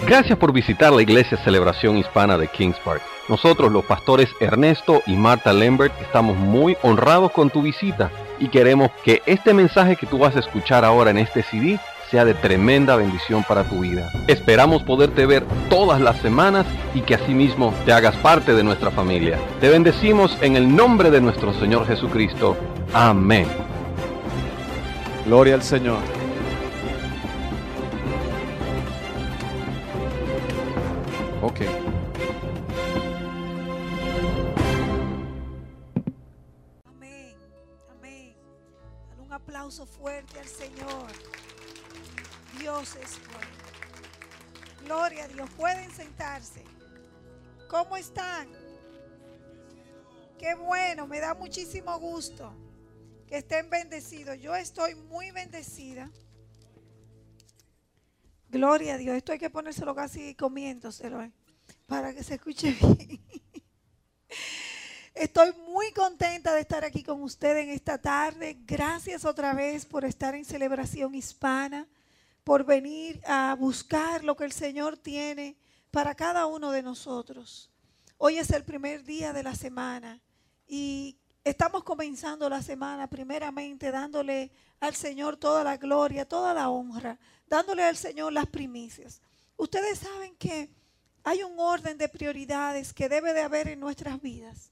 Gracias por visitar la Iglesia Celebración Hispana de Kings Park. Nosotros, los pastores Ernesto y Marta Lambert, estamos muy honrados con tu visita y queremos que este mensaje que tú vas a escuchar ahora en este CD sea de tremenda bendición para tu vida. Esperamos poderte ver todas las semanas y que asimismo te hagas parte de nuestra familia. Te bendecimos en el nombre de nuestro Señor Jesucristo. Amén. Gloria al Señor. Ok. Amén, amén. Dale un aplauso fuerte al Señor. Dios es bueno. Gloria a Dios. Pueden sentarse. ¿Cómo están? Qué bueno, me da muchísimo gusto que estén bendecidos. Yo estoy muy bendecida. Gloria a Dios. Esto hay que ponérselo casi comiéndoselo, para que se escuche bien. Estoy muy contenta de estar aquí con ustedes en esta tarde. Gracias otra vez por estar en Celebración Hispana, por venir a buscar lo que el Señor tiene para cada uno de nosotros. Hoy es el primer día de la semana y estamos comenzando la semana primeramente dándole al Señor toda la gloria, toda la honra, dándole al Señor las primicias. Ustedes saben que hay un orden de prioridades que debe de haber en nuestras vidas.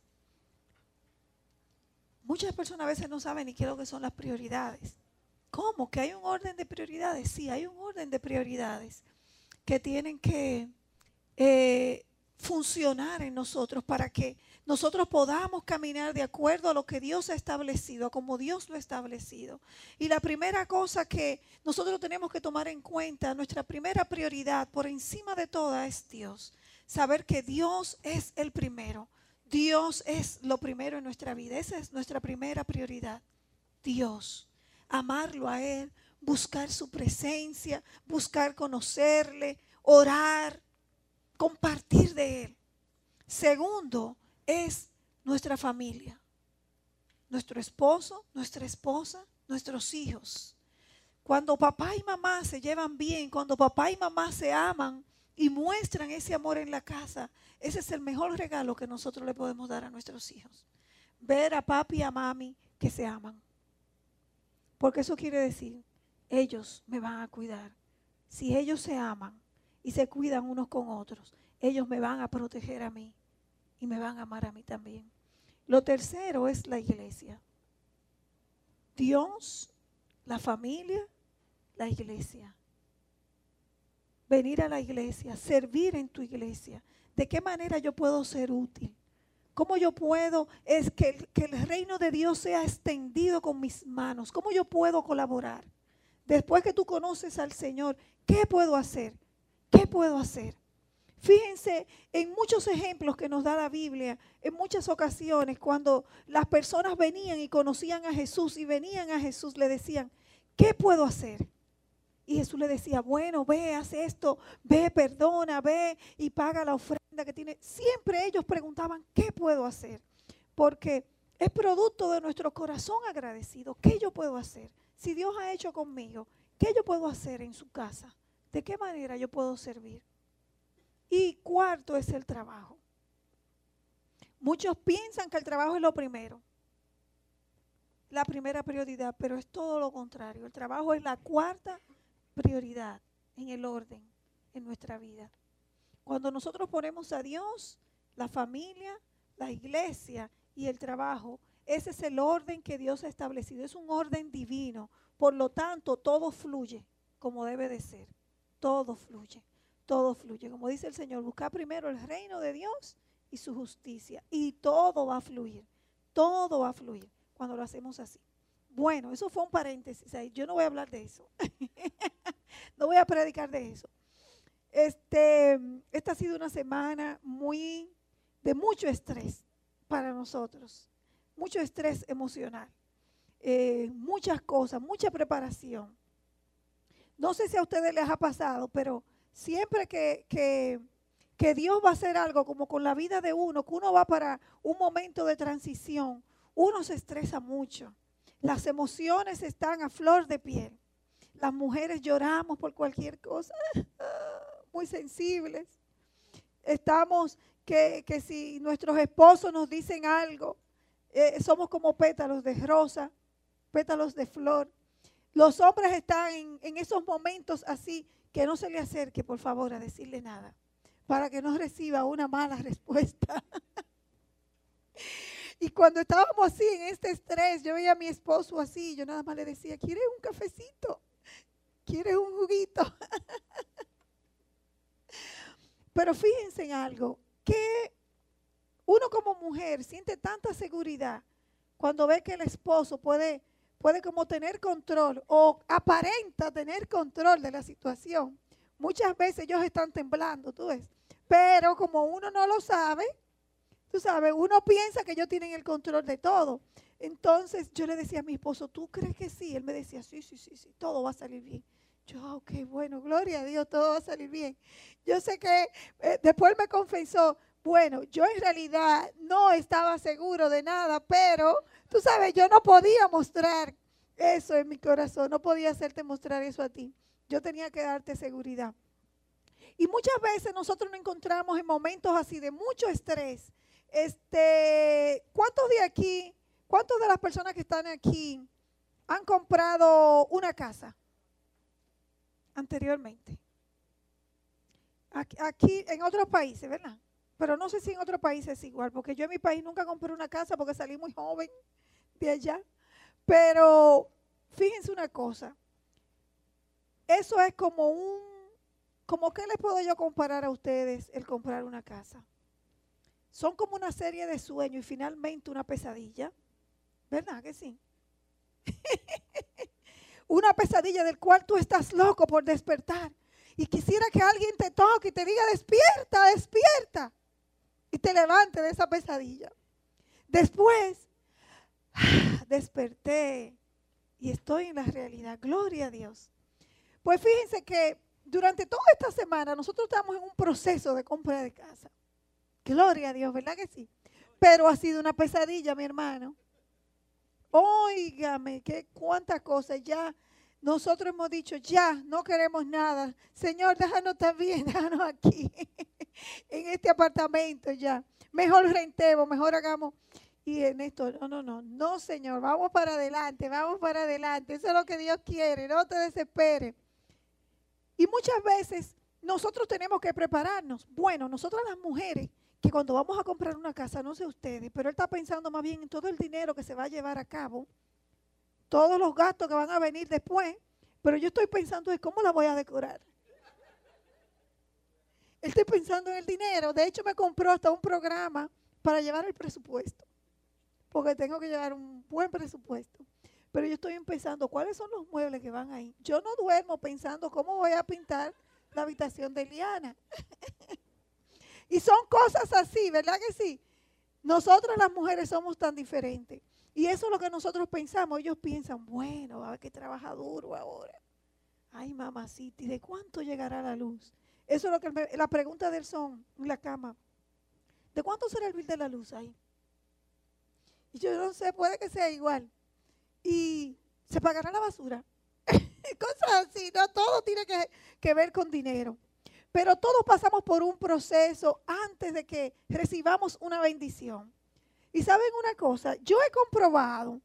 Muchas personas a veces no saben ni qué es lo que son las prioridades. ¿Cómo? ¿Que hay un orden de prioridades? Sí, hay un orden de prioridades que tienen que funcionar en nosotros para que nosotros podamos caminar de acuerdo a lo que Dios ha establecido, a como Dios lo ha establecido. Y la primera cosa que nosotros tenemos que tomar en cuenta, nuestra primera prioridad por encima de toda es Dios. Saber que Dios es el primero. Dios es lo primero en nuestra vida. Esa es nuestra primera prioridad. Dios. Amarlo a Él, buscar su presencia, buscar conocerle, orar, compartir de Él. Segundo, es nuestra familia, nuestro esposo, nuestra esposa, nuestros hijos. Cuando papá y mamá se llevan bien, cuando papá y mamá se aman y muestran ese amor en la casa, ese es el mejor regalo que nosotros le podemos dar a nuestros hijos. Ver a papi y a mami que se aman. Porque eso quiere decir, ellos me van a cuidar. Si ellos se aman y se cuidan unos con otros, ellos me van a proteger a mí. Y me van a amar a mí también. Lo tercero es la iglesia. Dios, la familia, la iglesia. Venir a la iglesia, servir en tu iglesia. ¿De qué manera yo puedo ser útil? ¿Cómo yo puedo que el reino de Dios sea extendido con mis manos? ¿Cómo yo puedo colaborar? Después que tú conoces al Señor, ¿qué puedo hacer? ¿Qué puedo hacer? Fíjense en muchos ejemplos que nos da la Biblia, en muchas ocasiones cuando las personas venían y conocían a Jesús y venían a Jesús, le decían, ¿qué puedo hacer? Y Jesús le decía, bueno, ve, haz esto, ve, perdona, ve y paga la ofrenda que tiene. Siempre ellos preguntaban, ¿qué puedo hacer? Porque es producto de nuestro corazón agradecido. ¿Qué yo puedo hacer? Si Dios ha hecho conmigo, ¿qué yo puedo hacer en su casa? ¿De qué manera yo puedo servir? Y cuarto es el trabajo. Muchos piensan que el trabajo es lo primero, la primera prioridad, pero es todo lo contrario. El trabajo es la cuarta prioridad en el orden en nuestra vida. Cuando nosotros ponemos a Dios, la familia, la iglesia y el trabajo, ese es el orden que Dios ha establecido. Es un orden divino. Por lo tanto, todo fluye como debe de ser. Todo fluye. Todo fluye. Como dice el Señor, busca primero el reino de Dios y su justicia. Y todo va a fluir. Todo va a fluir cuando lo hacemos así. Bueno, eso fue un paréntesis. Yo no voy a hablar de eso. No voy a predicar de eso. Esta ha sido una semana de mucho estrés para nosotros. Mucho estrés emocional. Muchas cosas, mucha preparación. No sé si a ustedes les ha pasado, pero siempre que Dios va a hacer algo como con la vida de uno, que uno va para un momento de transición, uno se estresa mucho. Las emociones están a flor de piel. Las mujeres lloramos por cualquier cosa. muy sensibles. Estamos que si nuestros esposos nos dicen algo, somos como pétalos de rosa, pétalos de flor. Los hombres están en esos momentos así, que no se le acerque, por favor, a decirle nada, para que no reciba una mala respuesta. Y cuando estábamos así en este estrés, yo veía a mi esposo así, yo nada más le decía, ¿quieres un cafecito? ¿Quieres un juguito? Pero fíjense en algo, que uno como mujer siente tanta seguridad cuando ve que el esposo puede como tener control o aparenta tener control de la situación. Muchas veces ellos están temblando, tú ves. Pero como uno no lo sabe, tú sabes, uno piensa que ellos tienen el control de todo. Entonces yo le decía a mi esposo, ¿tú crees que sí? Él me decía, sí, todo va a salir bien. Yo, ok, bueno, gloria a Dios, todo va a salir bien. Yo sé que después me confesó, bueno, yo en realidad no estaba seguro de nada, pero tú sabes, yo no podía mostrar eso en mi corazón, no podía hacerte mostrar eso a ti. Yo tenía que darte seguridad. Y muchas veces nosotros nos encontramos en momentos así de mucho estrés. ¿Cuántos de aquí, cuántos de las personas que están aquí han comprado una casa anteriormente? Aquí en otros países, ¿verdad? Pero no sé si en otros países es igual, porque yo en mi país nunca compré una casa porque salí muy joven de allá. Pero fíjense una cosa, eso es como ¿qué les puedo yo comparar a ustedes el comprar una casa? Son como una serie de sueños y finalmente una pesadilla, ¿verdad que sí? Una pesadilla del cual tú estás loco por despertar y quisiera que alguien te toque y te diga, despierta, despierta, y te levante de esa pesadilla. Después, desperté y estoy en la realidad, gloria a Dios. Pues fíjense que durante toda esta semana nosotros estamos en un proceso de compra de casa. Gloria a Dios, ¿verdad que sí? Pero ha sido una pesadilla, mi hermano. Óigame, cuántas cosas ya. Nosotros hemos dicho, ya, no queremos nada. Señor, déjanos estar bien, déjanos aquí, en este apartamento ya. Mejor rentemos, mejor hagamos. Y en esto, no, Señor, vamos para adelante. Eso es lo que Dios quiere, no te desesperes. Y muchas veces nosotros tenemos que prepararnos. Bueno, nosotras las mujeres, que cuando vamos a comprar una casa, no sé ustedes, pero él está pensando más bien en todo el dinero que se va a llevar a cabo, todos los gastos que van a venir después, pero yo estoy pensando en cómo la voy a decorar. Estoy pensando en el dinero. De hecho, me compró hasta un programa para llevar el presupuesto, porque tengo que llevar un buen presupuesto. Pero yo estoy empezando, ¿cuáles son los muebles que van ahí? Yo no duermo pensando cómo voy a pintar la habitación de Eliana. Y son cosas así, ¿verdad que sí? Nosotras las mujeres somos tan diferentes. Y eso es lo que nosotros pensamos. Ellos piensan, bueno, va a haber que trabajar duro ahora. Ay, mamacita, ¿y de cuánto llegará la luz? Eso es lo que la pregunta del son en la cama. ¿De cuánto será el bill de la luz ahí? Y yo no sé, puede que sea igual. Y se pagará la basura. Cosas así, no todo tiene que ver con dinero. Pero todos pasamos por un proceso antes de que recibamos una bendición. Y saben una cosa, yo he comprobado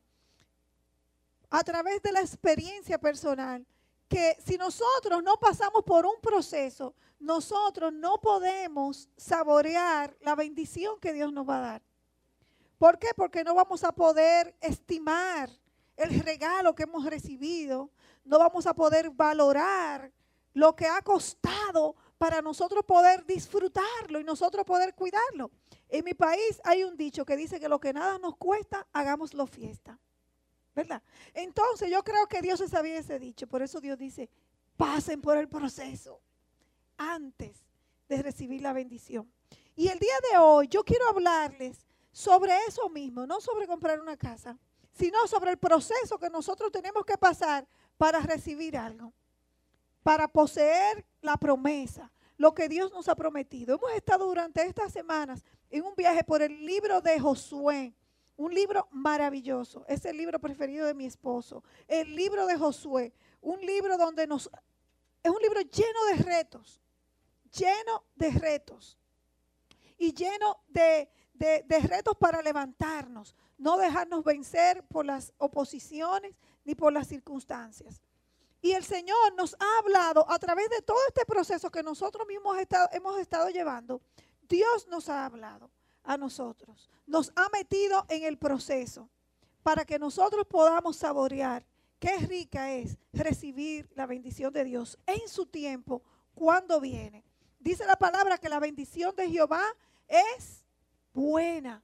a través de la experiencia personal que si nosotros no pasamos por un proceso, nosotros no podemos saborear la bendición que Dios nos va a dar. ¿Por qué? Porque no vamos a poder estimar el regalo que hemos recibido, no vamos a poder valorar lo que ha costado para nosotros poder disfrutarlo y nosotros poder cuidarlo. En mi país hay un dicho que dice que lo que nada nos cuesta, hagámoslo fiesta. ¿Verdad? Entonces yo creo que Dios se sabía ese dicho, por eso Dios dice, pasen por el proceso antes de recibir la bendición. Y el día de hoy yo quiero hablarles sobre eso mismo, no sobre comprar una casa, sino sobre el proceso que nosotros tenemos que pasar para recibir algo, para poseer la promesa, lo que Dios nos ha prometido. Hemos estado durante estas semanas en un viaje por el libro de Josué, un libro maravilloso, es el libro preferido de mi esposo, el libro de Josué, un libro donde es un libro lleno de retos, lleno de retos y lleno de retos para levantarnos, no dejarnos vencer por las oposiciones ni por las circunstancias. Y el Señor nos ha hablado a través de todo este proceso que nosotros mismos hemos estado llevando. Dios nos ha hablado a nosotros, nos ha metido en el proceso para que nosotros podamos saborear qué rica es recibir la bendición de Dios en su tiempo cuando viene. Dice la palabra que la bendición de Jehová es buena.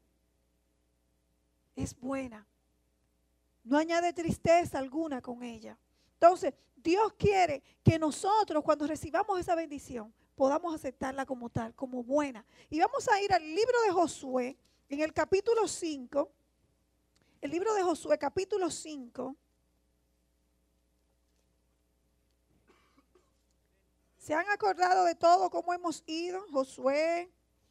Es buena. No añade tristeza alguna con ella. Entonces, Dios quiere que nosotros cuando recibamos esa bendición podamos aceptarla como tal, como buena. Y vamos a ir al libro de Josué, en el capítulo 5. El libro de Josué, capítulo 5. ¿Se han acordado de todo cómo hemos ido? Josué,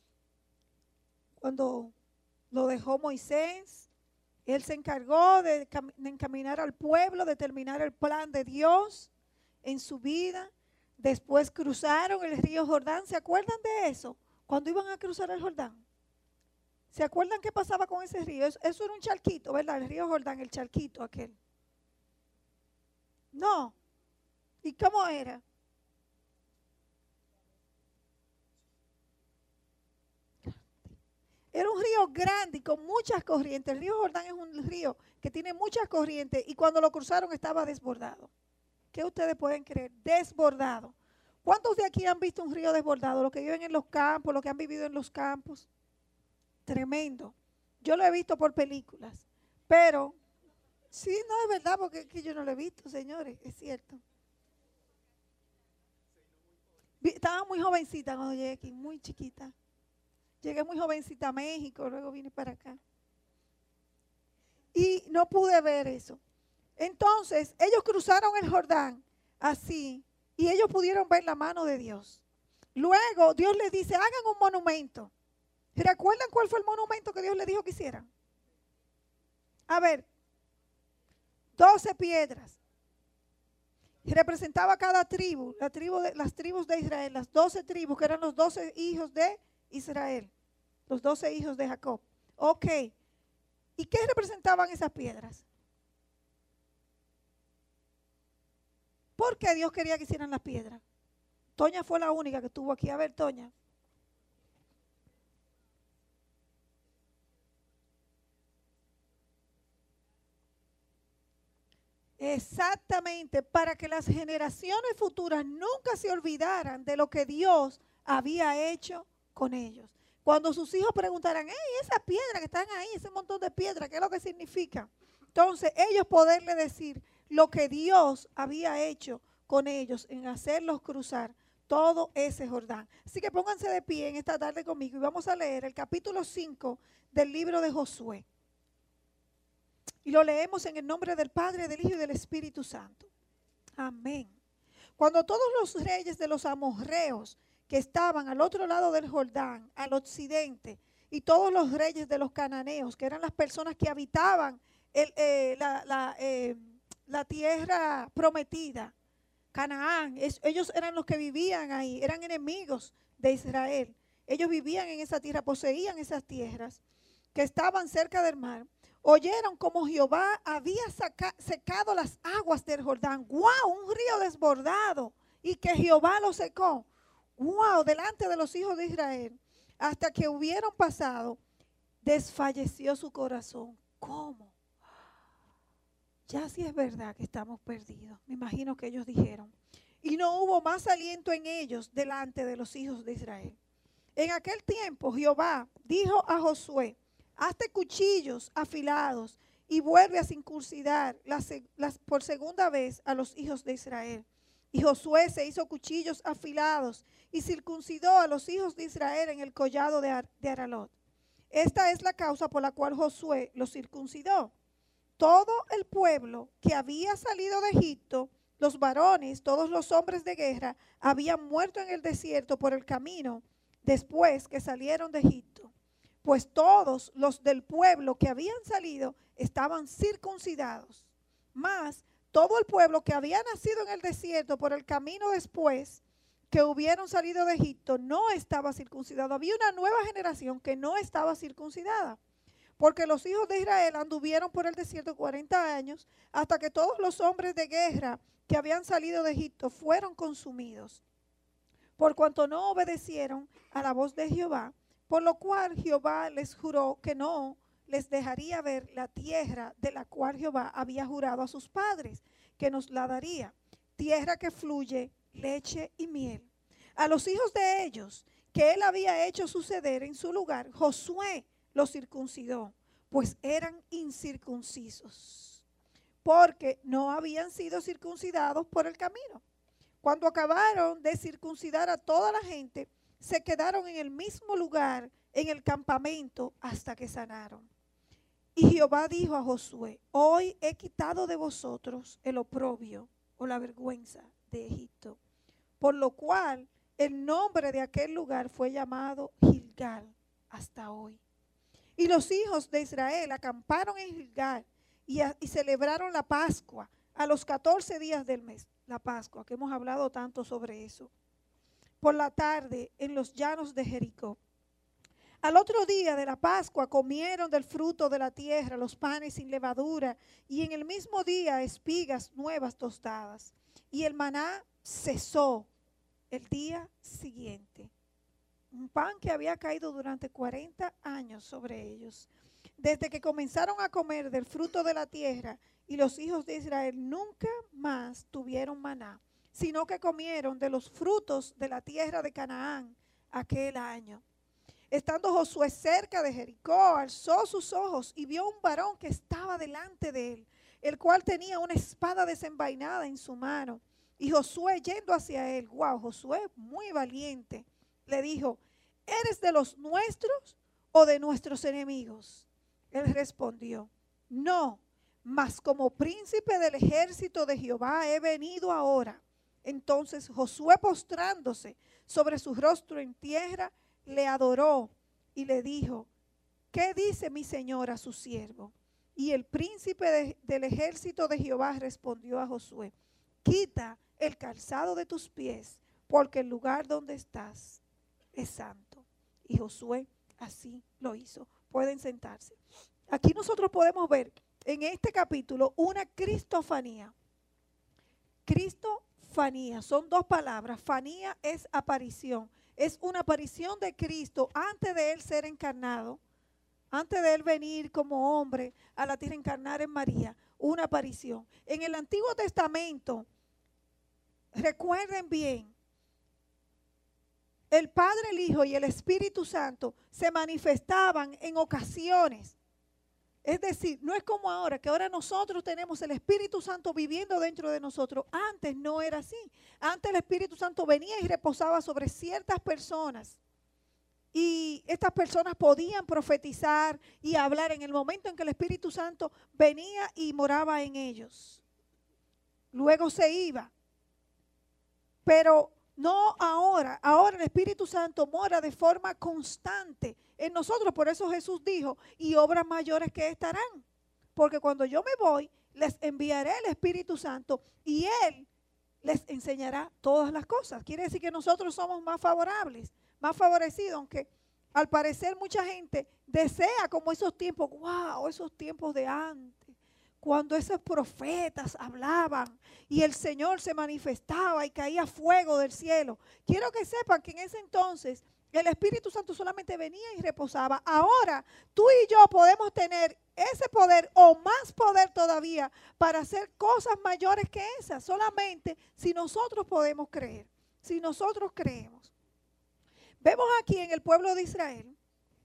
cuando lo dejó Moisés, él se encargó de encaminar al pueblo, de terminar el plan de Dios en su vida. Después cruzaron el río Jordán. ¿Se acuerdan de eso? Cuando iban a cruzar el Jordán. ¿Se acuerdan qué pasaba con ese río? Eso era un charquito, ¿verdad? El río Jordán, el charquito aquel. No. ¿Y cómo era? Era un río grande y con muchas corrientes. El río Jordán es un río que tiene muchas corrientes y cuando lo cruzaron estaba desbordado. ¿Qué ustedes pueden creer? Desbordado. ¿Cuántos de aquí han visto un río desbordado? Los que viven en los campos, los que han vivido en los campos. Tremendo. Yo lo he visto por películas. Pero, sí, no es verdad porque es que yo no lo he visto, señores. Es cierto. Estaba muy jovencita cuando llegué aquí, muy chiquita. Llegué muy jovencita a México, luego vine para acá. Y no pude ver eso. Entonces, ellos cruzaron el Jordán así y ellos pudieron ver la mano de Dios. Luego, Dios les dice, hagan un monumento. ¿Recuerdan cuál fue el monumento que Dios les dijo que hicieran? A ver, 12 piedras. Y representaba cada tribu, las tribus de Israel, las 12 tribus que eran los 12 hijos de Israel, los 12 hijos de Jacob. Ok. ¿Y qué representaban esas piedras? ¿Por qué Dios quería que hicieran las piedras? Toña fue la única que estuvo aquí. A ver, Toña. Exactamente, para que las generaciones futuras nunca se olvidaran de lo que Dios había hecho con ellos. Cuando sus hijos preguntaran, hey, esa piedra que están ahí, ese montón de piedra, ¿qué es lo que significa? Entonces ellos poderle decir lo que Dios había hecho con ellos en hacerlos cruzar todo ese Jordán. Así que pónganse de pie en esta tarde conmigo y vamos a leer el capítulo 5 del libro de Josué. Y lo leemos en el nombre del Padre, del Hijo y del Espíritu Santo. Amén. Cuando todos los reyes de los amorreos que estaban al otro lado del Jordán, al occidente, y todos los reyes de los cananeos, que eran las personas que habitaban la tierra prometida, Canaán, ellos eran los que vivían ahí, eran enemigos de Israel. Ellos vivían en esa tierra, poseían esas tierras que estaban cerca del mar. Oyeron como Jehová había secado las aguas del Jordán. ¡Wow! Un río desbordado. Y que Jehová lo secó. ¡Wow! Delante de los hijos de Israel. Hasta que hubieron pasado, desfalleció su corazón. ¿Cómo? Ya sí es verdad que estamos perdidos. Me imagino que ellos dijeron. Y no hubo más aliento en ellos delante de los hijos de Israel. En aquel tiempo Jehová dijo a Josué, hazte cuchillos afilados y vuelve a circuncidar por segunda vez a los hijos de Israel. Y Josué se hizo cuchillos afilados y circuncidó a los hijos de Israel en el collado de Aralot. Esta es la causa por la cual Josué los circuncidó. Todo el pueblo que había salido de Egipto, los varones, todos los hombres de guerra, habían muerto en el desierto por el camino después que salieron de Egipto. Pues todos los del pueblo que habían salido estaban circuncidados. Mas todo el pueblo que había nacido en el desierto por el camino después que hubieron salido de Egipto no estaba circuncidado. Había una nueva generación que no estaba circuncidada. Porque los hijos de Israel anduvieron por el desierto 40 años hasta que todos los hombres de guerra que habían salido de Egipto fueron consumidos. Por cuanto no obedecieron a la voz de Jehová, por lo cual Jehová les juró que no les dejaría ver la tierra de la cual Jehová había jurado a sus padres, que nos la daría, tierra que fluye leche y miel. A los hijos de ellos, que él había hecho suceder en su lugar, Josué los circuncidó, pues eran incircuncisos, porque no habían sido circuncidados por el camino. Cuando acabaron de circuncidar a toda la gente, se quedaron en el mismo lugar, en el campamento, hasta que sanaron. Y Jehová dijo a Josué: hoy he quitado de vosotros el oprobio o la vergüenza de Egipto, por lo cual el nombre de aquel lugar fue llamado Gilgal hasta hoy. Y los hijos de Israel acamparon en Gilgal y celebraron la Pascua a los 14 días del mes. La Pascua, que hemos hablado tanto sobre eso. Por la tarde en los llanos de Jericó. Al otro día de la Pascua comieron del fruto de la tierra, los panes sin levadura, y en el mismo día espigas nuevas tostadas. Y el maná cesó el día siguiente. Un pan que había caído durante 40 años sobre ellos. Desde que comenzaron a comer del fruto de la tierra, y los hijos de Israel nunca más tuvieron maná, sino que comieron de los frutos de la tierra de Canaán aquel año. Estando Josué cerca de Jericó, alzó sus ojos y vio un varón que estaba delante de él, el cual tenía una espada desenvainada en su mano. Y Josué, yendo hacia él, Josué muy valiente, le dijo: ¿eres de los nuestros o de nuestros enemigos? Él respondió: no, mas como príncipe del ejército de Jehová he venido ahora. Entonces Josué, postrándose sobre su rostro en tierra, le adoró y le dijo: ¿qué dice mi señor a su siervo? Y el príncipe del ejército de Jehová respondió a Josué: quita el calzado de tus pies, porque el lugar donde estás es santo. Y Josué así lo hizo. Pueden sentarse. Aquí nosotros podemos ver en este capítulo una cristofanía. Cristofanía, son dos palabras. Fanía es aparición. Es una aparición de Cristo antes de él ser encarnado, antes de él venir como hombre a la tierra, encarnar en María, una aparición. En el Antiguo Testamento, recuerden bien, el Padre, el Hijo y el Espíritu Santo se manifestaban en ocasiones. Es decir, no es como ahora, que ahora nosotros tenemos el Espíritu Santo viviendo dentro de nosotros. Antes no era así. Antes el Espíritu Santo venía y reposaba sobre ciertas personas. Y estas personas podían profetizar y hablar en el momento en que el Espíritu Santo venía y moraba en ellos. Luego se iba. Pero no ahora. Ahora el Espíritu Santo mora de forma constante en nosotros. Por eso Jesús dijo: y obras mayores que estarán. Porque cuando yo me voy, les enviaré el Espíritu Santo y Él les enseñará todas las cosas. Quiere decir que nosotros somos más favorables, más favorecidos, aunque al parecer mucha gente desea como esos tiempos, wow, esos tiempos de antes, cuando esos profetas hablaban y el Señor se manifestaba y caía fuego del cielo. Quiero que sepan que en ese entonces el Espíritu Santo solamente venía y reposaba. Ahora tú y yo podemos tener ese poder o más poder todavía para hacer cosas mayores que esas, solamente si nosotros podemos creer, si nosotros creemos. Vemos aquí en el pueblo de Israel: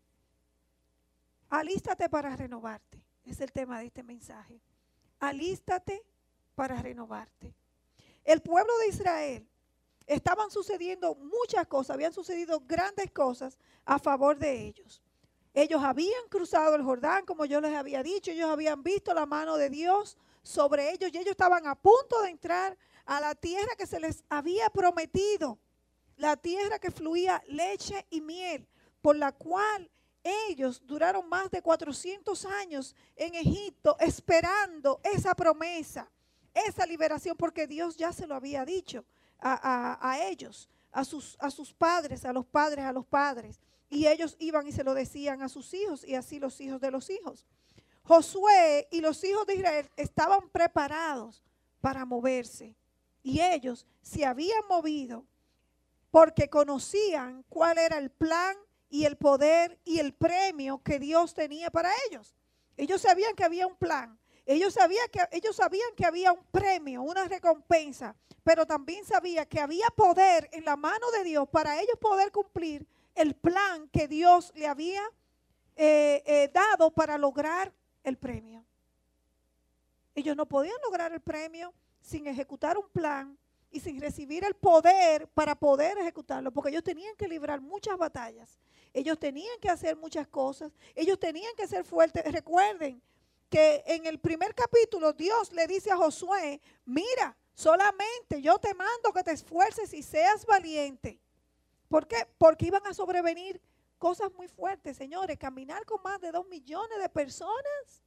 alístate para renovarte. Es el tema de este mensaje. Alístate para renovarte. El pueblo de Israel, estaban sucediendo muchas cosas, habían sucedido grandes cosas a favor de ellos. Ellos habían cruzado el Jordán, como yo les había dicho, ellos habían visto la mano de Dios sobre ellos y ellos estaban a punto de entrar a la tierra que se les había prometido, la tierra que fluía leche y miel, por la cual ellos duraron más de 400 años en Egipto esperando esa promesa, esa liberación, porque Dios ya se lo había dicho a ellos. a sus padres, a los padres. Y ellos iban y se lo decían a sus hijos y así los hijos de los hijos. Josué y los hijos de Israel estaban preparados para moverse. Y ellos se habían movido porque conocían cuál era el plan y el poder y el premio que Dios tenía para ellos. Ellos sabían que había un plan. Ellos sabían que había un premio, una recompensa. Pero también sabían que había poder en la mano de Dios para ellos poder cumplir el plan que Dios le había dado para lograr el premio. Ellos no podían lograr el premio sin ejecutar un plan y sin recibir el poder para poder ejecutarlo, porque ellos tenían que librar muchas batallas, ellos tenían que hacer muchas cosas, ellos tenían que ser fuertes. Recuerden que en el primer capítulo Dios le dice a Josué, mira, solamente yo te mando que te esfuerces y seas valiente. ¿Por qué? Porque iban a sobrevenir cosas muy fuertes, señores. Caminar con más de 2 millones de personas,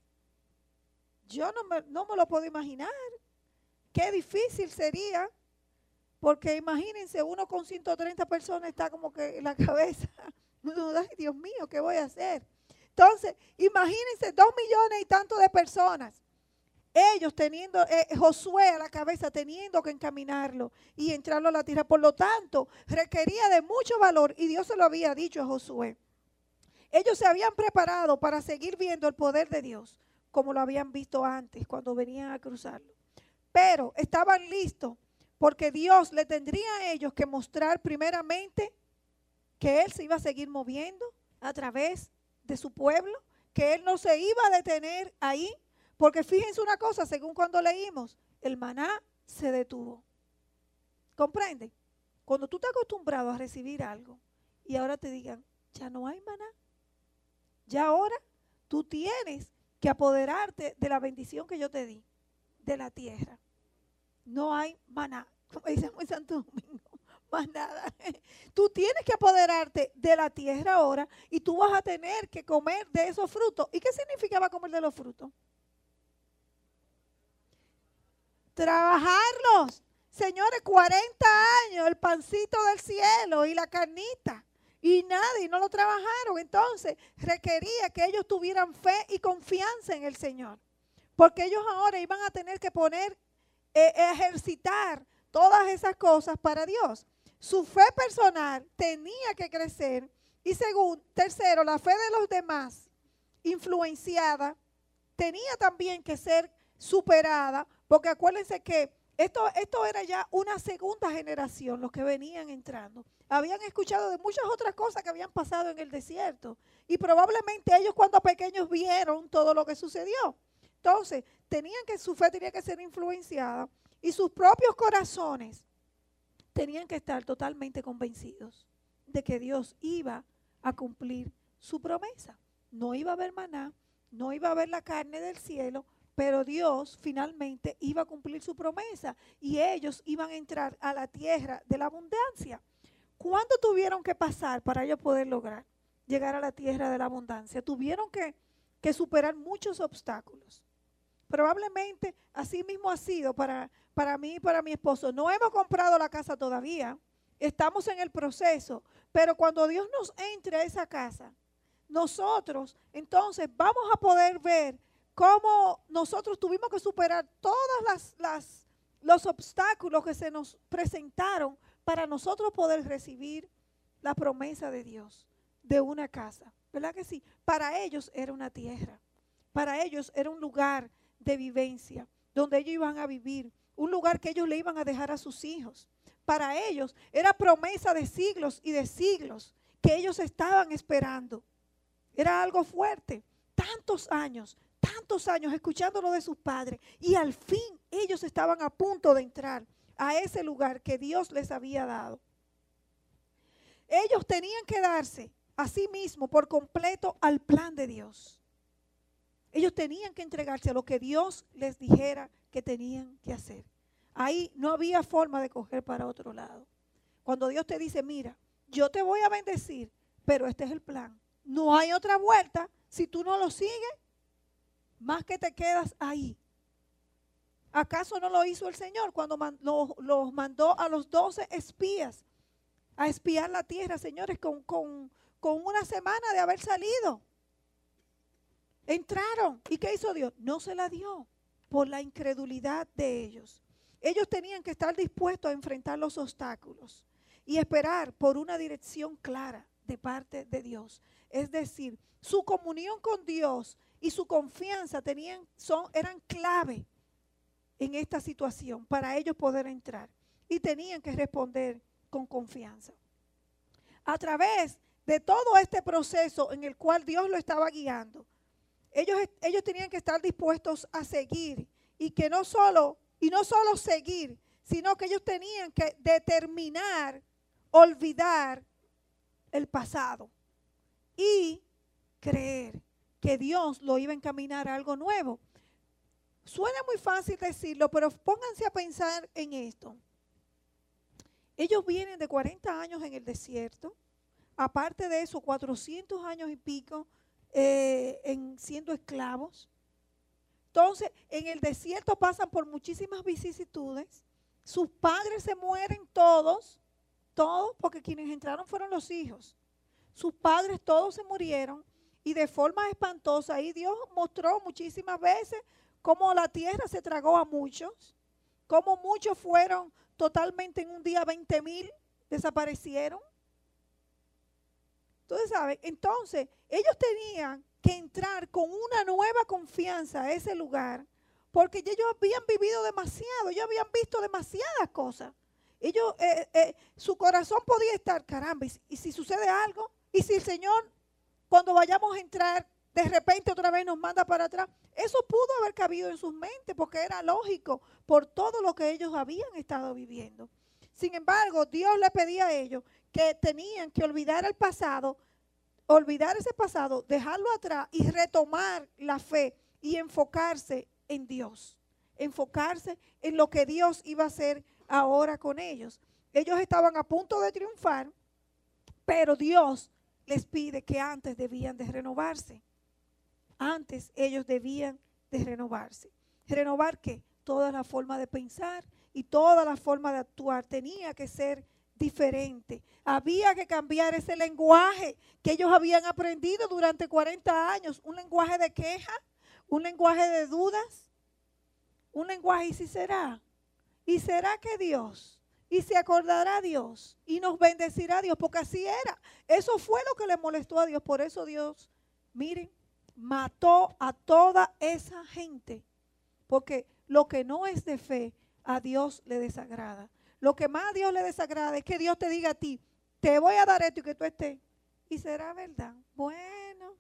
yo no me lo puedo imaginar. Qué difícil sería, porque imagínense, uno con 130 personas está como que en la cabeza. Ay, Dios mío, ¿qué voy a hacer? Entonces, imagínense 2 millones y tanto de personas. Ellos teniendo, Josué a la cabeza teniendo que encaminarlo y entrarlo a la tierra. Por lo tanto, requería de mucho valor y Dios se lo había dicho a Josué. Ellos se habían preparado para seguir viendo el poder de Dios, como lo habían visto antes cuando venían a cruzarlo. Pero estaban listos porque Dios le tendría a ellos que mostrar primeramente que Él se iba a seguir moviendo a través de su pueblo, que Él no se iba a detener ahí, porque fíjense una cosa, según cuando leímos, el maná se detuvo. ¿Comprenden? Cuando tú estás acostumbrado a recibir algo y ahora te digan, ya no hay maná, ya ahora tú tienes que apoderarte de la bendición que yo te di, de la tierra. No hay maná, como dicen en Santo Domingo, más nada. Tú tienes que apoderarte de la tierra ahora y tú vas a tener que comer de esos frutos. ¿Y qué significaba comer de los frutos? Trabajarlos. Señores, 40 años, el pancito del cielo y la carnita. Y nadie, no lo trabajaron. Entonces, requería que ellos tuvieran fe y confianza en el Señor. Porque ellos ahora iban a tener que ejercitar todas esas cosas para Dios. Su fe personal tenía que crecer. Y tercero, la fe de los demás, influenciada, tenía también que ser superada. Porque acuérdense que esto era ya una segunda generación, los que venían entrando. Habían escuchado de muchas otras cosas que habían pasado en el desierto. Y probablemente ellos cuando pequeños vieron todo lo que sucedió. Entonces, su fe tenía que ser influenciada y sus propios corazones tenían que estar totalmente convencidos de que Dios iba a cumplir su promesa. No iba a haber maná, no iba a haber la carne del cielo, pero Dios finalmente iba a cumplir su promesa y ellos iban a entrar a la tierra de la abundancia. ¿Cuánto tuvieron que pasar para ellos poder llegar a la tierra de la abundancia? Tuvieron que superar muchos obstáculos. Probablemente así mismo ha sido para mí y para mi esposo. No hemos comprado la casa todavía, estamos en el proceso, pero cuando Dios nos entre a esa casa, nosotros entonces vamos a poder ver cómo nosotros tuvimos que superar todos los obstáculos que se nos presentaron para nosotros poder recibir la promesa de Dios de una casa. ¿Verdad que sí? Para ellos era una tierra, para ellos era un lugar de vivencia, donde ellos iban a vivir, un lugar que ellos le iban a dejar a sus hijos. Para ellos era promesa de siglos y de siglos que ellos estaban esperando. Era algo fuerte, tantos años escuchándolo de sus padres y al fin ellos estaban a punto de entrar a ese lugar que Dios les había dado. Ellos tenían que darse a sí mismos por completo al plan de Dios. Ellos tenían que entregarse a lo que Dios les dijera que tenían que hacer. Ahí no había forma de coger para otro lado. Cuando Dios te dice, mira, yo te voy a bendecir, pero este es el plan. No hay otra vuelta. Si tú no lo sigues, más que te quedas ahí. ¿Acaso no lo hizo el Señor cuando los mandó a los 12 espías a espiar la tierra, señores, con una semana de haber salido. Entraron. ¿Y qué hizo Dios? No se la dio por la incredulidad de ellos. Ellos tenían que estar dispuestos a enfrentar los obstáculos y esperar por una dirección clara de parte de Dios. Es decir, su comunión con Dios y su confianza eran clave en esta situación para ellos poder entrar. Y tenían que responder con confianza. A través de todo este proceso en el cual Dios lo estaba guiando, ellos tenían que estar dispuestos a seguir y no solo seguir, sino que ellos tenían que determinar, olvidar el pasado y creer que Dios lo iba a encaminar a algo nuevo. Suena muy fácil decirlo, pero pónganse a pensar en esto. Ellos vienen de 40 años en el desierto, aparte de eso 400 años y pico siendo esclavos. Entonces, en el desierto pasan por muchísimas vicisitudes. Sus padres se mueren todos, porque quienes entraron fueron los hijos. Sus padres todos se murieron y de forma espantosa. Ahí Dios mostró muchísimas veces cómo la tierra se tragó a muchos, cómo muchos fueron totalmente en un día, 20,000 desaparecieron. Ustedes saben, entonces ellos tenían que entrar con una nueva confianza a ese lugar, porque ellos habían vivido demasiado, ellos habían visto demasiadas cosas. Ellos, su corazón podía estar, caramba, y si sucede algo, y si el Señor, cuando vayamos a entrar, de repente otra vez nos manda para atrás. Eso pudo haber cabido en sus mentes, porque era lógico por todo lo que ellos habían estado viviendo. Sin embargo, Dios le pedía a ellos que tenían que olvidar el pasado, olvidar ese pasado, dejarlo atrás y retomar la fe y enfocarse en Dios, enfocarse en lo que Dios iba a hacer ahora con ellos. Ellos estaban a punto de triunfar, pero Dios les pide que antes debían de renovarse. Antes ellos debían de renovarse. ¿Renovar qué? Toda la forma de pensar y toda la forma de actuar tenía que ser diferente. Había que cambiar ese lenguaje que ellos habían aprendido durante 40 años. Un lenguaje de queja, un lenguaje de dudas, un lenguaje, ¿y si será? ¿Y será que Dios? ¿Y se acordará Dios? ¿Y nos bendecirá Dios? Porque así era. Eso fue lo que le molestó a Dios. Por eso Dios, miren, mató a toda esa gente. Porque lo que no es de fe, a Dios le desagrada. Lo que más a Dios le desagrada es que Dios te diga a ti, te voy a dar esto y que tú estés. ¿Y será verdad? Bueno.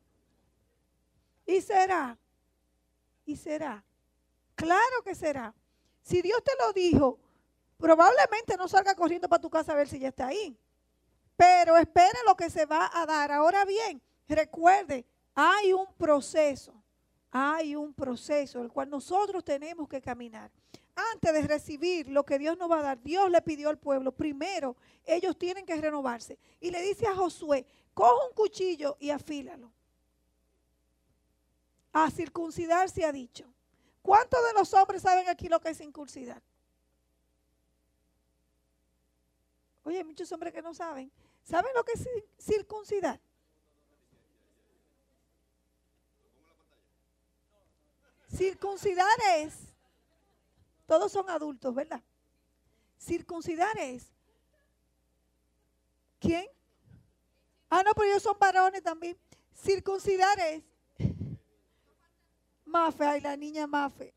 ¿Y será? ¿Y será? Claro que será. Si Dios te lo dijo, probablemente no salga corriendo para tu casa a ver si ya está ahí. Pero espera lo que se va a dar. Ahora bien, recuerde, hay un proceso el cual nosotros tenemos que caminar. Antes de recibir lo que Dios nos va a dar, Dios le pidió al pueblo, primero, ellos tienen que renovarse. Y le dice a Josué, coge un cuchillo y afílalo. A circuncidar se ha dicho. ¿Cuántos de los hombres saben aquí lo que es circuncidar? Oye, hay muchos hombres que no saben. ¿Saben lo que es circuncidar? Circuncidar es, todos son adultos, ¿verdad? Circuncidar es, ¿quién? Ah, no, pero ellos son varones también. Circuncidar es, Mafe, ay, la niña Mafe.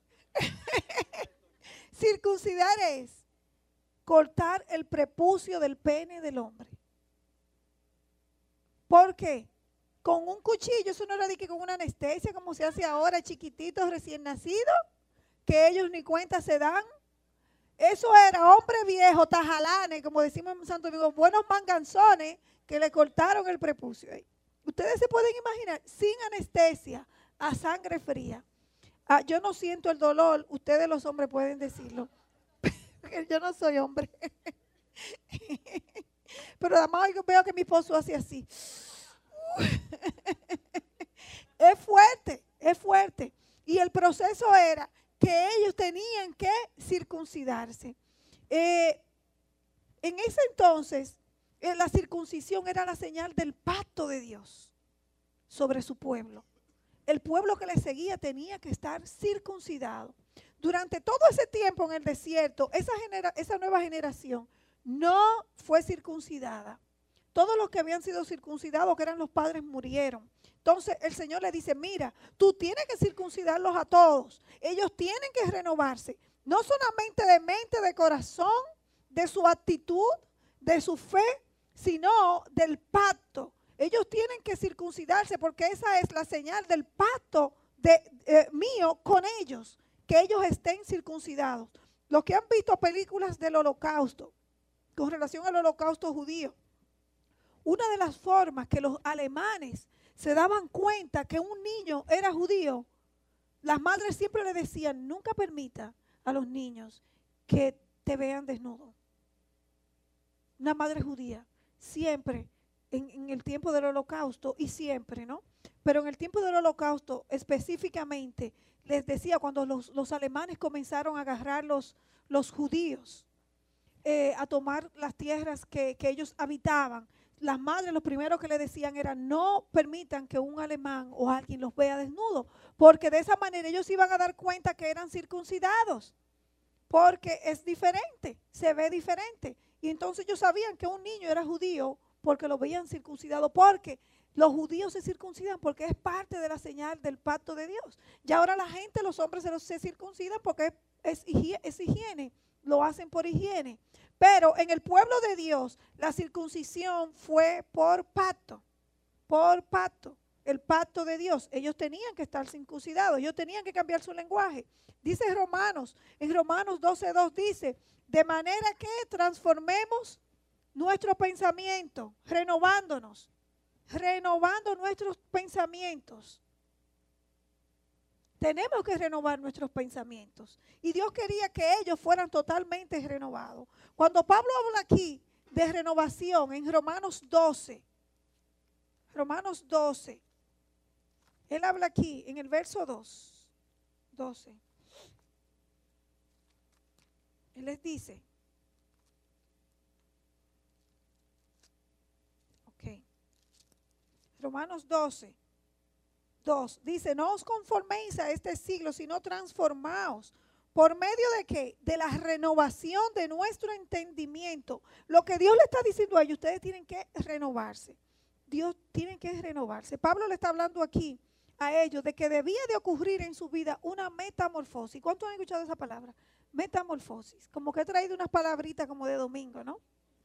Circuncidar es cortar el prepucio del pene del hombre. ¿Por qué? Con un cuchillo, eso no era de que con una anestesia como se hace ahora, chiquititos recién nacidos, que ellos ni cuenta se dan. Eso era hombre viejo, tajalanes, como decimos en Santo Domingo, buenos manganzones que le cortaron el prepucio ahí. Ustedes se pueden imaginar, sin anestesia, a sangre fría. Yo no siento el dolor, ustedes los hombres pueden decirlo. Yo no soy hombre. Pero además veo que mi esposo hace así. Es fuerte, es fuerte. Y el proceso era que ellos tenían que circuncidarse. En ese entonces, La circuncisión era la señal del pacto de Dios sobre su pueblo. El pueblo que le seguía tenía que estar circuncidado. Durante todo ese tiempo en el desierto, esa nueva generación no fue circuncidada. Todos los que habían sido circuncidados, que eran los padres, murieron. Entonces el Señor le dice, mira, tú tienes que circuncidarlos a todos. Ellos tienen que renovarse, no solamente de mente, de corazón, de su actitud, de su fe, sino del pacto. Ellos tienen que circuncidarse porque esa es la señal del pacto mío con ellos, que ellos estén circuncidados. Los que han visto películas del Holocausto, con relación al Holocausto judío, una de las formas que los alemanes se daban cuenta que un niño era judío, las madres siempre le decían, nunca permita a los niños que te vean desnudo. Una madre judía, siempre, en el tiempo del Holocausto, y siempre, ¿no? Pero en el tiempo del Holocausto, específicamente, les decía, cuando los alemanes comenzaron a agarrar los judíos, a tomar las tierras que ellos habitaban, las madres lo primero que le decían era, no permitan que un alemán o alguien los vea desnudos, porque de esa manera ellos iban a dar cuenta que eran circuncidados, porque es diferente, se ve diferente. Y entonces ellos sabían que un niño era judío porque lo veían circuncidado, porque los judíos se circuncidan porque es parte de la señal del pacto de Dios. Y ahora la gente, los hombres se circuncidan porque es higiene, lo hacen por higiene. Pero en el pueblo de Dios la circuncisión fue por pacto, el pacto de Dios. Ellos tenían que estar circuncidados, ellos tenían que cambiar su lenguaje. Dice en Romanos 12:2 dice, de manera que transformemos nuestro pensamiento, renovando nuestros pensamientos. Tenemos que renovar nuestros pensamientos. Y Dios quería que ellos fueran totalmente renovados. Cuando Pablo habla aquí de renovación en Romanos 12, él habla aquí en el verso 12. Él les dice, Romanos 12. 2, dice, no os conforméis a este siglo, sino transformaos. ¿Por medio de qué? De la renovación de nuestro entendimiento. Lo que Dios le está diciendo a ellos, ustedes tienen que renovarse. Dios tiene que renovarse. Pablo le está hablando aquí a ellos de que debía de ocurrir en su vida una metamorfosis. ¿Cuántos han escuchado esa palabra? Metamorfosis. Como que he traído unas palabritas como de domingo, ¿no?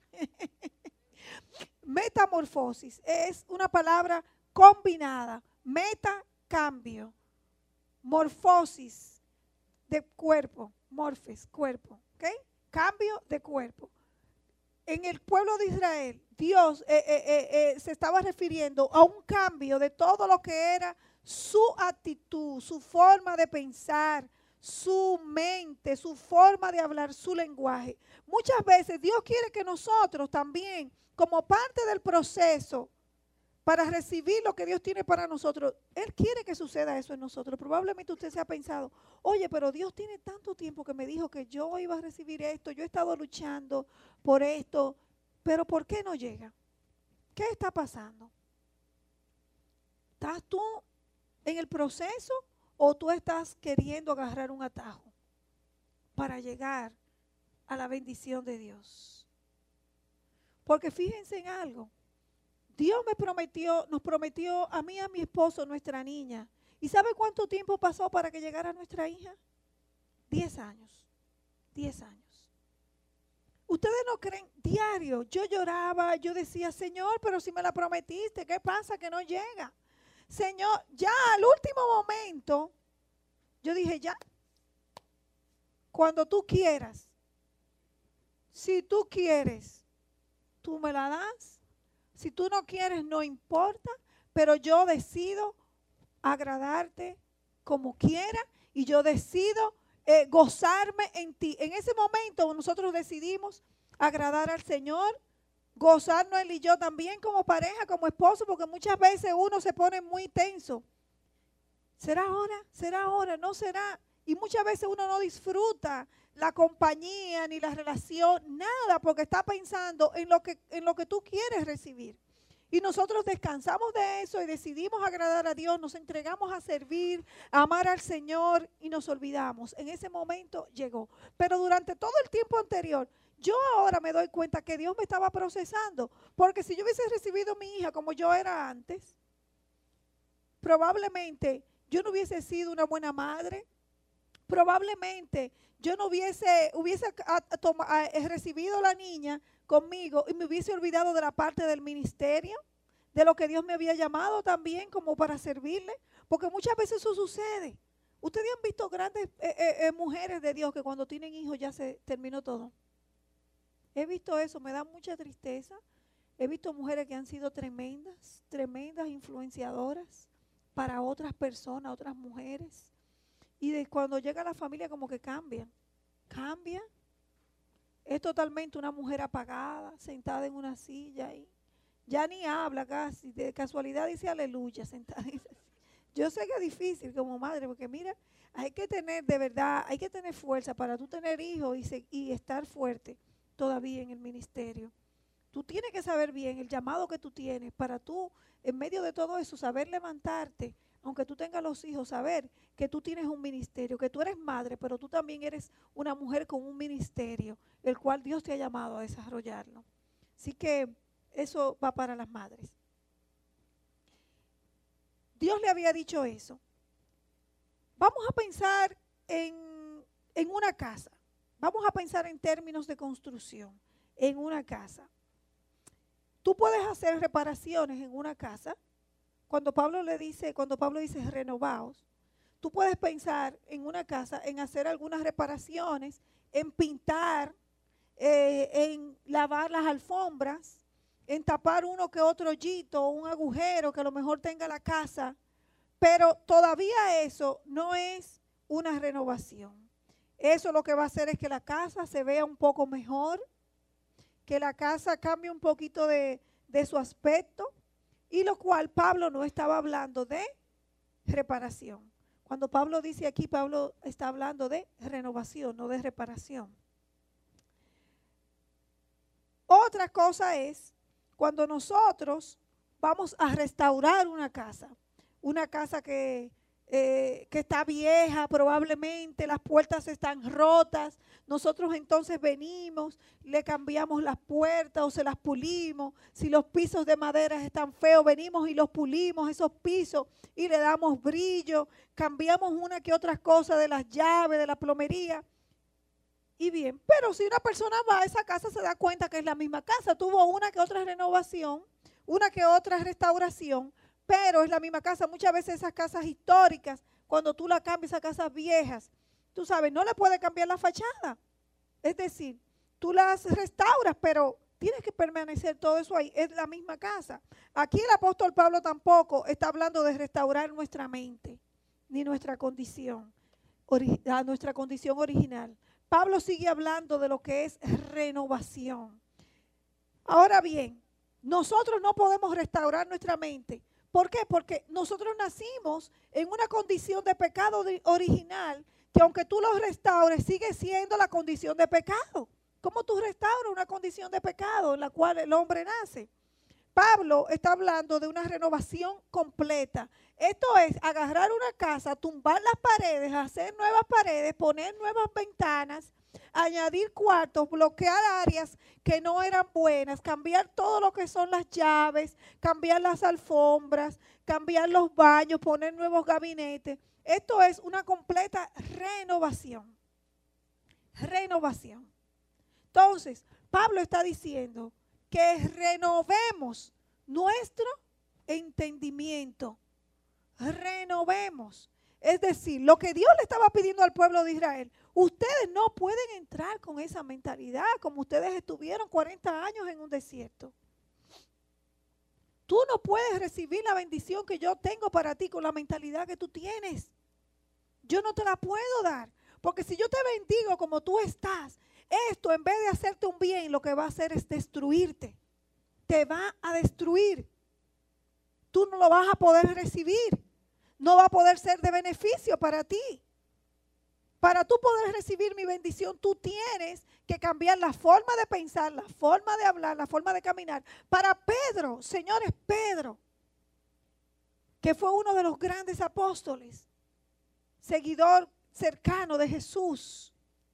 Metamorfosis es una palabra combinada. Meta, cambio. Morfosis, de cuerpo. Morfes, cuerpo. ¿Ok? Cambio de cuerpo. En el pueblo de Israel, Dios se estaba refiriendo a un cambio de todo lo que era su actitud, su forma de pensar, su mente, su forma de hablar, su lenguaje. Muchas veces Dios quiere que nosotros también, como parte del proceso, para recibir lo que Dios tiene para nosotros, Él quiere que suceda eso en nosotros. Probablemente usted se ha pensado, oye, pero Dios tiene tanto tiempo que me dijo que yo iba a recibir esto, yo he estado luchando por esto, pero ¿por qué no llega? ¿Qué está pasando? ¿Estás tú en el proceso o tú estás queriendo agarrar un atajo para llegar a la bendición de Dios? Porque fíjense en algo. Dios nos prometió a mí y a mi esposo, nuestra niña. ¿Y sabe cuánto tiempo pasó para que llegara nuestra hija? 10 años. 10 años. Ustedes no creen, diario, yo lloraba, yo decía, Señor, pero si me la prometiste, ¿qué pasa que no llega? Señor, ya al último momento, yo dije, ya, cuando tú quieras, si tú quieres, tú me la das. Si tú no quieres, no importa, pero yo decido agradarte como quiera y yo decido gozarme en ti. En ese momento nosotros decidimos agradar al Señor, gozarnos él y yo también como pareja, como esposo, porque muchas veces uno se pone muy tenso. ¿Será ahora? ¿Será ahora? ¿No será? Y muchas veces uno no disfruta la compañía ni la relación, nada, porque está pensando en lo que tú quieres recibir. Y nosotros descansamos de eso y decidimos agradar a Dios, nos entregamos a servir, a amar al Señor y nos olvidamos. En ese momento llegó. Pero durante todo el tiempo anterior, yo ahora me doy cuenta que Dios me estaba procesando. Porque si yo hubiese recibido a mi hija como yo era antes, probablemente yo no hubiese sido una buena madre. Probablemente yo no hubiese recibido a la niña conmigo y me hubiese olvidado de la parte del ministerio, de lo que Dios me había llamado también como para servirle, porque muchas veces eso sucede. Ustedes han visto grandes mujeres de Dios que cuando tienen hijos ya se terminó todo. He visto eso, me da mucha tristeza. He visto mujeres que han sido tremendas influenciadoras para otras personas, otras mujeres. Y de cuando llega la familia como que cambian. Es totalmente una mujer apagada, sentada en una silla y ya ni habla casi. De casualidad dice aleluya, sentada. Yo sé que es difícil como madre, porque mira, hay que tener de verdad, hay que tener fuerza para tú tener hijos y estar fuerte todavía en el ministerio. Tú tienes que saber bien el llamado que tú tienes para tú, en medio de todo eso, saber levantarte. Aunque tú tengas los hijos, saber que tú tienes un ministerio, que tú eres madre, pero tú también eres una mujer con un ministerio, el cual Dios te ha llamado a desarrollarlo. Así que eso va para las madres. Dios le había dicho eso. Vamos a pensar en una casa. Vamos a pensar en términos de construcción, en una casa. Tú puedes hacer reparaciones en una casa. Cuando Pablo dice renovaos, tú puedes pensar en una casa, en hacer algunas reparaciones, en pintar, en lavar las alfombras, en tapar uno que otro hoyito, un agujero que a lo mejor tenga la casa, pero todavía eso no es una renovación. Eso lo que va a hacer es que la casa se vea un poco mejor, que la casa cambie un poquito de su aspecto. Y lo cual Pablo no estaba hablando de reparación. Cuando Pablo dice aquí, Pablo está hablando de renovación, no de reparación. Otra cosa es cuando nosotros vamos a restaurar una casa que está vieja, probablemente las puertas están rotas. Nosotros entonces venimos, le cambiamos las puertas o se las pulimos. Si los pisos de madera están feos, venimos y los pulimos, esos pisos, y le damos brillo. Cambiamos una que otra cosa de las llaves, de la plomería. Y bien, pero si una persona va a esa casa se da cuenta que es la misma casa. Tuvo una que otra renovación, una que otra restauración, pero es la misma casa. Muchas veces esas casas históricas, cuando tú la cambias a casas viejas, tú sabes, no le puedes cambiar la fachada. Es decir, tú las restauras, pero tienes que permanecer todo eso ahí. Es la misma casa. Aquí el apóstol Pablo tampoco está hablando de restaurar nuestra mente, ni nuestra condición, nuestra condición original. Pablo sigue hablando de lo que es renovación. Ahora bien, nosotros no podemos restaurar nuestra mente. ¿Por qué? Porque nosotros nacimos en una condición de pecado original que aunque tú lo restaures, sigue siendo la condición de pecado. ¿Cómo tú restauras una condición de pecado en la cual el hombre nace? Pablo está hablando de una renovación completa. Esto es agarrar una casa, tumbar las paredes, hacer nuevas paredes, poner nuevas ventanas, añadir cuartos, bloquear áreas que no eran buenas, cambiar todo lo que son las llaves, cambiar las alfombras, cambiar los baños, poner nuevos gabinetes. Esto es una completa renovación. Renovación. Entonces, Pablo está diciendo que renovemos nuestro entendimiento. Renovemos. Es decir, lo que Dios le estaba pidiendo al pueblo de Israel, ustedes no pueden entrar con esa mentalidad como ustedes estuvieron 40 años en un desierto. Tú no puedes recibir la bendición que yo tengo para ti con la mentalidad que tú tienes. Yo no te la puedo dar, porque si yo te bendigo como tú estás, esto en vez de hacerte un bien, lo que va a hacer es destruirte. Te va a destruir. Tú no lo vas a poder recibir. No va a poder ser de beneficio para ti. Para tú poder recibir mi bendición, tú tienes que cambiar la forma de pensar, la forma de hablar, la forma de caminar. Para Pedro, señores, Pedro, que fue uno de los grandes apóstoles, seguidor cercano de Jesús.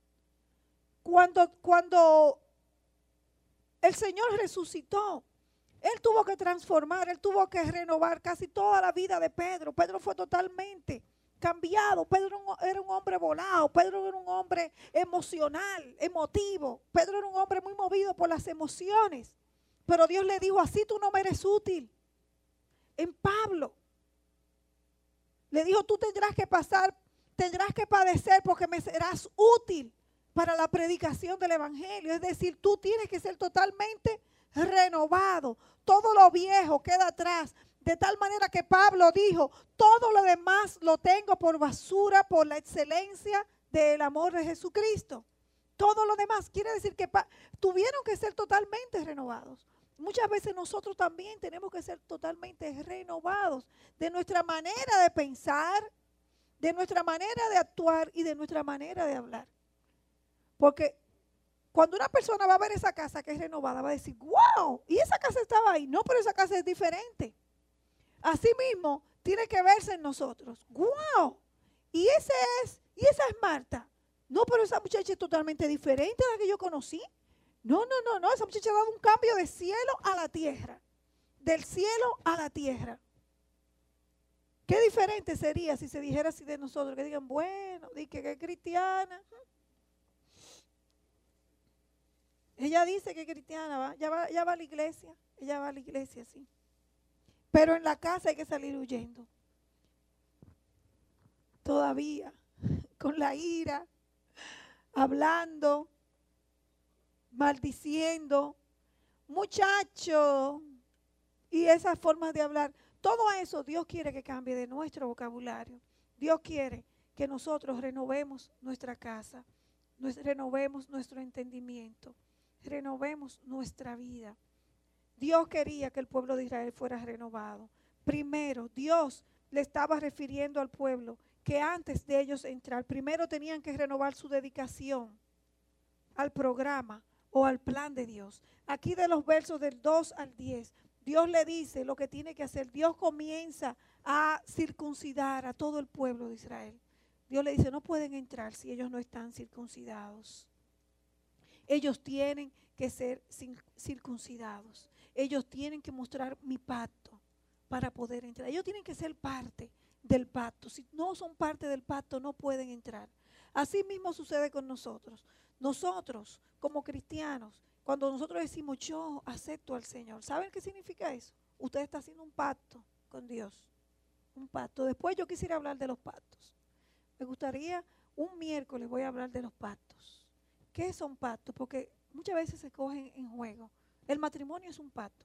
Cuando el Señor resucitó, Él tuvo que transformar, Él tuvo que renovar casi toda la vida de Pedro. Pedro fue totalmente cambiado. Pedro era un hombre volado. Pedro era un hombre emocional, emotivo. Pedro era un hombre muy movido por las emociones. Pero Dios le dijo, así tú no me eres útil. En Pablo le dijo, tú tendrás que padecer porque me serás útil para la predicación del evangelio. Es decir, tú tienes que ser totalmente renovado. Todo lo viejo queda atrás. De tal manera que Pablo dijo, todo lo demás lo tengo por basura, por la excelencia del amor de Jesucristo. Todo lo demás quiere decir que tuvieron que ser totalmente renovados. Muchas veces nosotros también tenemos que ser totalmente renovados de nuestra manera de pensar, de nuestra manera de actuar y de nuestra manera de hablar. Porque cuando una persona va a ver esa casa que es renovada, va a decir, wow, y esa casa estaba ahí. No, pero esa casa es diferente. Así mismo tiene que verse en nosotros. ¡Wow! Y esa es Marta. No, pero esa muchacha es totalmente diferente a la que yo conocí. No. Esa muchacha ha dado un cambio de cielo a la tierra. Del cielo a la tierra. Qué diferente sería si se dijera así de nosotros. Que digan, bueno, di que es cristiana. Ella dice que es cristiana, ya va a la iglesia. Ella va a la iglesia, sí. Pero en la casa hay que salir huyendo. Todavía, con la ira, hablando, maldiciendo, muchacho, y esas formas de hablar. Todo eso Dios quiere que cambie de nuestro vocabulario. Dios quiere que nosotros renovemos nuestra casa, renovemos nuestro entendimiento, renovemos nuestra vida. Dios quería que el pueblo de Israel fuera renovado. Primero, Dios le estaba refiriendo al pueblo que antes de ellos entrar, primero tenían que renovar su dedicación al programa o al plan de Dios. Aquí de los versos del 2 al 10, Dios le dice lo que tiene que hacer. Dios comienza a circuncidar a todo el pueblo de Israel. Dios le dice, no pueden entrar si ellos no están circuncidados. Ellos tienen que ser circuncidados. Ellos tienen que mostrar mi pacto para poder entrar. Ellos tienen que ser parte del pacto. Si no son parte del pacto, no pueden entrar. Así mismo sucede con nosotros. Nosotros, como cristianos, cuando nosotros decimos, yo acepto al Señor, ¿saben qué significa eso? Usted está haciendo un pacto con Dios. Un pacto. Después yo quisiera hablar de los pactos. Me gustaría, un miércoles voy a hablar de los pactos. ¿Qué son pactos? Porque muchas veces se cogen en juego. El matrimonio es un pacto.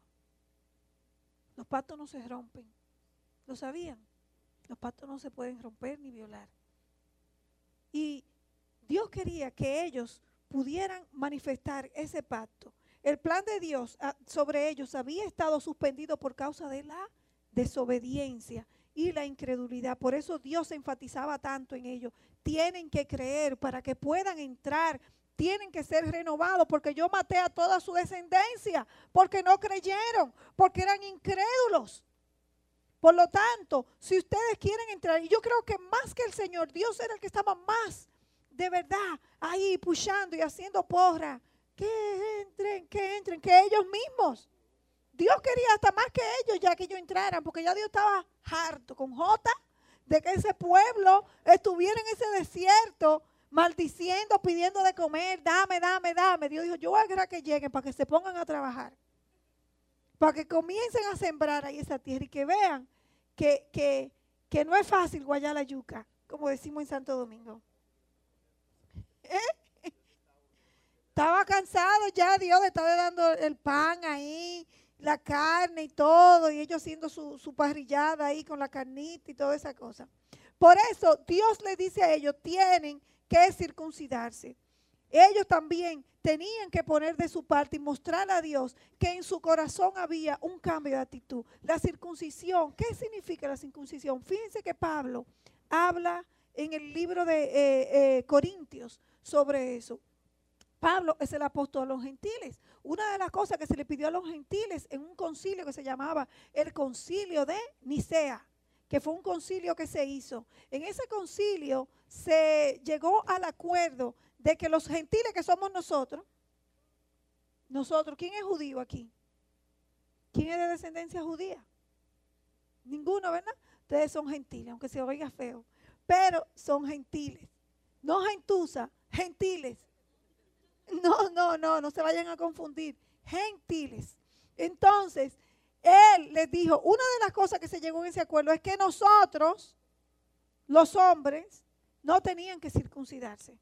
Los pactos no se rompen. ¿Lo sabían? Los pactos no se pueden romper ni violar. Y Dios quería que ellos pudieran manifestar ese pacto. El plan de Dios sobre ellos había estado suspendido por causa de la desobediencia y la incredulidad. Por eso Dios enfatizaba tanto en ellos. Tienen que creer para que puedan entrar. Tienen que ser renovados porque yo maté a toda su descendencia, porque no creyeron, porque eran incrédulos. Por lo tanto, si ustedes quieren entrar, y yo creo que más que el Señor, Dios era el que estaba más de verdad ahí pushando y haciendo porra, que entren, que ellos mismos. Dios quería hasta más que ellos ya que ellos entraran, porque ya Dios estaba harto con J de que ese pueblo estuviera en ese desierto maldiciendo, pidiendo de comer, dame. Dios dijo, yo voy a dejar que lleguen para que se pongan a trabajar, para que comiencen a sembrar ahí esa tierra y que vean que no es fácil guayar la yuca, como decimos en Santo Domingo. Estaba cansado ya Dios de estar dando el pan ahí, la carne y todo, y ellos haciendo su parrillada ahí con la carnita y toda esa cosa. Por eso Dios les dice a ellos, tienen que circuncidarse. Ellos también tenían que poner de su parte y mostrar a Dios que en su corazón había un cambio de actitud. La circuncisión, ¿qué significa la circuncisión? Fíjense que Pablo habla en el libro de Corintios sobre eso. Pablo es el apóstol a los gentiles. Una de las cosas que se le pidió a los gentiles en un concilio que se llamaba el concilio de Nicea, que fue un concilio que se hizo. En ese concilio se llegó al acuerdo de que los gentiles que somos nosotros, ¿quién es judío aquí? ¿Quién es de descendencia judía? Ninguno, ¿verdad? Ustedes son gentiles, aunque se oiga feo, pero son gentiles. No gentuza, gentiles. No se vayan a confundir. Gentiles. Entonces, él les dijo, una de las cosas que se llegó en ese acuerdo es que nosotros, los hombres, no tenían que circuncidarse.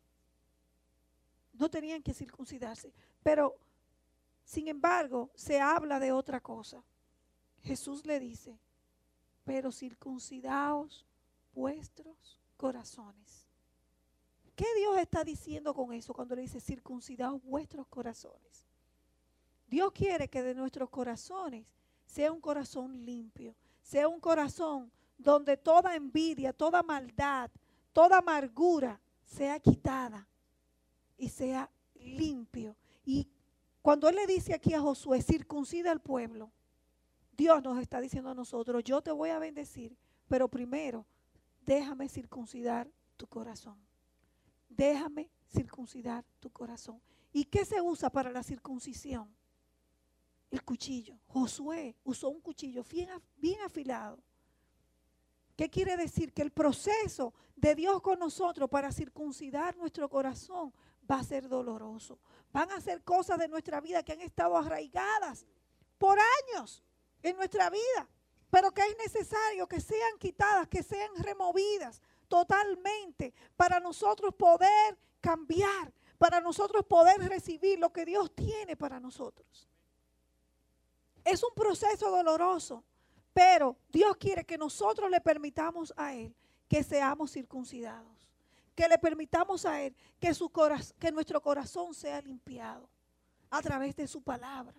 No tenían que circuncidarse. Pero, sin embargo, se habla de otra cosa. Jesús le dice, pero circuncidaos vuestros corazones. ¿Qué Dios está diciendo con eso cuando le dice circuncidaos vuestros corazones? Dios quiere que de nuestros corazones sea un corazón limpio, sea un corazón donde toda envidia, toda maldad, toda amargura sea quitada y sea limpio. Y cuando Él le dice aquí a Josué, circuncida al pueblo, Dios nos está diciendo a nosotros, yo te voy a bendecir, pero primero déjame circuncidar tu corazón. Déjame circuncidar tu corazón. ¿Y qué se usa para la circuncisión? El cuchillo. Josué usó un cuchillo bien afilado. ¿Qué quiere decir? Que el proceso de Dios con nosotros para circuncidar nuestro corazón va a ser doloroso. Van a ser cosas de nuestra vida que han estado arraigadas por años en nuestra vida, pero que es necesario que sean quitadas, que sean removidas totalmente para nosotros poder cambiar, para nosotros poder recibir lo que Dios tiene para nosotros. Es un proceso doloroso, pero Dios quiere que nosotros le permitamos a Él que seamos circuncidados, que le permitamos a Él que nuestro corazón sea limpiado a través de su palabra,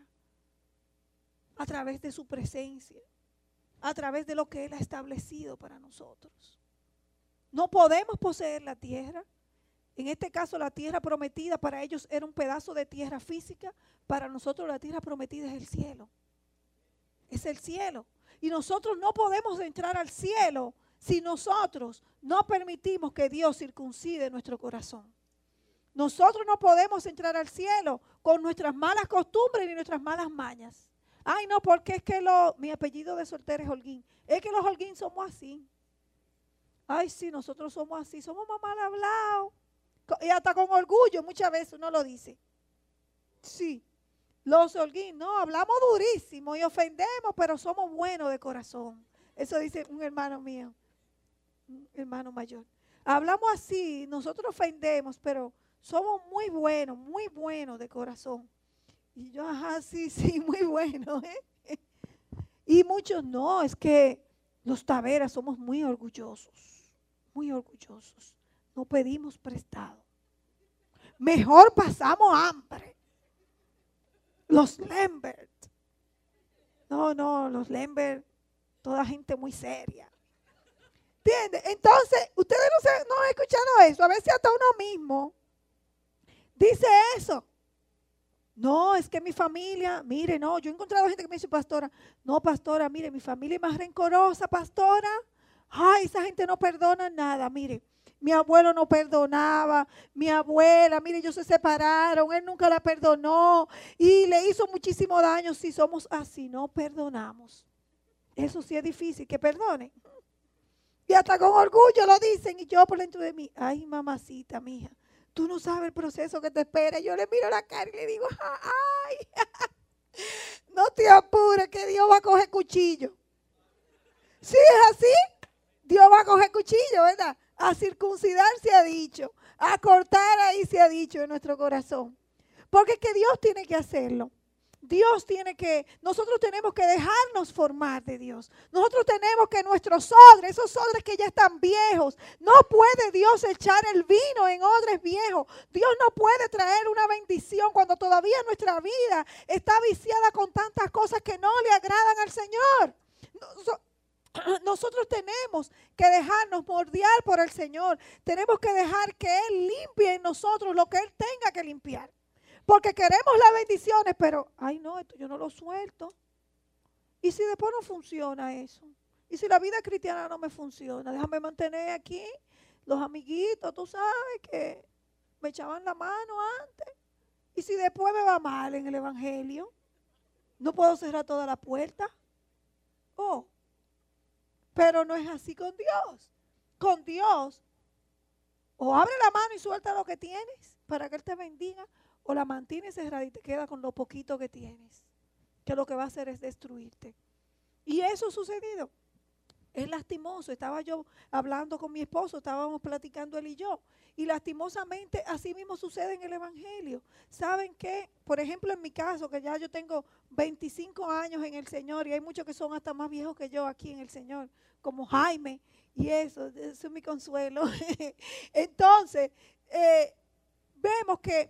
a través de su presencia, a través de lo que Él ha establecido para nosotros. No podemos poseer la tierra. En este caso, la tierra prometida para ellos era un pedazo de tierra física. Para nosotros la tierra prometida es el cielo. Es el cielo. Y nosotros no podemos entrar al cielo si nosotros no permitimos que Dios circuncide nuestro corazón. Nosotros no podemos entrar al cielo con nuestras malas costumbres ni nuestras malas mañas. Ay, no, porque es que mi apellido de soltera es Holguín. Es que los Holguín somos así. Ay, sí, nosotros somos así, somos más mal hablados. Y hasta con orgullo muchas veces uno lo dice. Sí, los Holguín, no, hablamos durísimo y ofendemos, pero somos buenos de corazón. Eso dice un hermano mío, un hermano mayor. Hablamos así, nosotros ofendemos, pero somos muy buenos de corazón. Y yo, ajá, sí, muy bueno. Y muchos no, es que los Taveras somos muy orgullosos. Muy orgullosos. No pedimos prestado. Mejor pasamos hambre. Los Lambert. No, los Lambert, toda gente muy seria. ¿Entiendes? Entonces, ustedes no han escuchado eso. A veces hasta uno mismo dice eso. No, es que mi familia, mire, no, yo he encontrado gente que me dice, pastora, no, pastora, mire, mi familia es más rencorosa, pastora. Ay, esa gente no perdona nada, mire. Mi abuelo no perdonaba, mi abuela, mire, ellos se separaron, él nunca la perdonó y le hizo muchísimo daño. Si somos así, no perdonamos. Eso sí es difícil, que perdonen. Y hasta con orgullo lo dicen y yo por dentro de mí, ay, mamacita, mija, tú no sabes el proceso que te espera. Yo le miro la cara y le digo, ay, no te apures que Dios va a coger cuchillo. Si es así, Dios va a coger cuchillo, ¿verdad? A circuncidar se ha dicho, a cortar ahí se ha dicho en nuestro corazón. Porque es que Dios tiene que hacerlo. Nosotros tenemos que dejarnos formar de Dios. Nosotros tenemos que nuestros odres, esos odres que ya están viejos, no puede Dios echar el vino en odres viejos. Dios no puede traer una bendición cuando todavía nuestra vida está viciada con tantas cosas que no le agradan al Señor. Nosotros tenemos que dejarnos moldear por el Señor. Tenemos que dejar que Él limpie en nosotros lo que Él tenga que limpiar. Porque queremos las bendiciones, pero, ay no, esto yo no lo suelto. ¿Y si después no funciona eso? ¿Y si la vida cristiana no me funciona? Déjame mantener aquí los amiguitos, tú sabes, que me echaban la mano antes. ¿Y si después me va mal en el evangelio? ¿No puedo cerrar toda la puerta? Oh, pero no es así con Dios. Con Dios, o abre la mano y suelta lo que tienes para que Él te bendiga, o la mantienes cerrada y te queda con lo poquito que tienes, que lo que va a hacer es destruirte. Y eso ha sucedido. Es lastimoso. Estaba yo hablando con mi esposo, estábamos platicando él y yo, y lastimosamente así mismo sucede en el evangelio. ¿Saben qué? Por ejemplo, en mi caso, que ya yo tengo 25 años en el Señor, y hay muchos que son hasta más viejos que yo aquí en el Señor, como Jaime, y eso es mi consuelo. Entonces, vemos que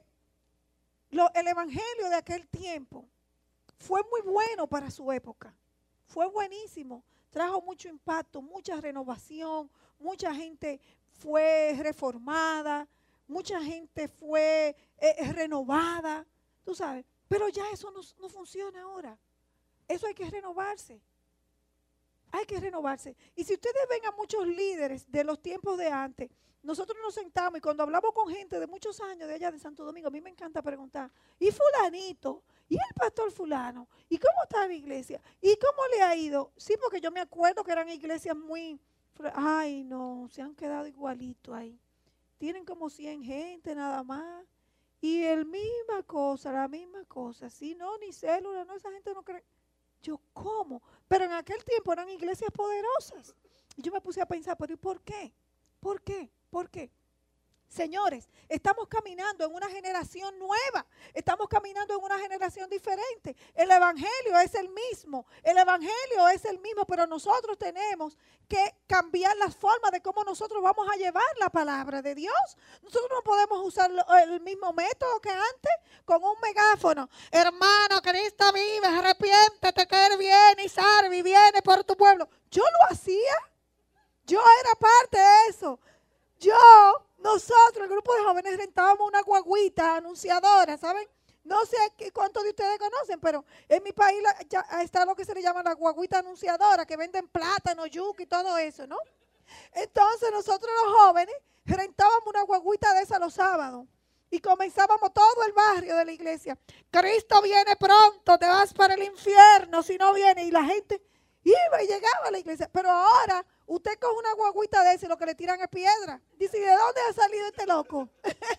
el evangelio de aquel tiempo fue muy bueno para su época. Fue buenísimo, trajo mucho impacto, mucha renovación, mucha gente fue reformada, mucha gente fue renovada, tú sabes. Pero ya eso no funciona ahora. Eso hay que renovarse. Hay que renovarse. Y si ustedes ven a muchos líderes de los tiempos de antes, nosotros nos sentamos y cuando hablamos con gente de muchos años de allá de Santo Domingo, a mí me encanta preguntar, ¿y fulanito? ¿Y el pastor fulano? ¿Y cómo está la iglesia? ¿Y cómo le ha ido? Sí, porque yo me acuerdo que eran iglesias muy... Ay, no, se han quedado igualitos ahí. Tienen como 100 gente nada más. Y la misma cosa. Sí, no, ni célula, no, esa gente no cree. Yo, ¿cómo? Pero en aquel tiempo eran iglesias poderosas. Y yo me puse a pensar, ¿pero y por qué? ¿Por qué? ¿Por qué? Señores, estamos caminando en una generación nueva, estamos caminando en una generación diferente. El evangelio es el mismo, pero nosotros tenemos que cambiar las formas de cómo nosotros vamos a llevar la palabra de Dios. Nosotros no podemos usar el mismo método que antes, con un megáfono. Hermano, Cristo vive, arrepiéntete que Él viene y salve y viene por tu pueblo. Yo lo hacía, yo era parte de eso. Nosotros, el grupo de jóvenes, rentábamos una guaguita anunciadora, ¿saben? No sé cuántos de ustedes conocen, pero en mi país ya está lo que se le llama la guaguita anunciadora, que venden plátano, yuca y todo eso, ¿no? Entonces nosotros los jóvenes rentábamos una guaguita de esa los sábados y comenzábamos todo el barrio de la iglesia. Cristo viene pronto, te vas para el infierno si no viene. Y la gente iba y llegaba a la iglesia, pero ahora... Usted coge una guaguita de ese y lo que le tiran es piedra. Dice, ¿de dónde ha salido este loco?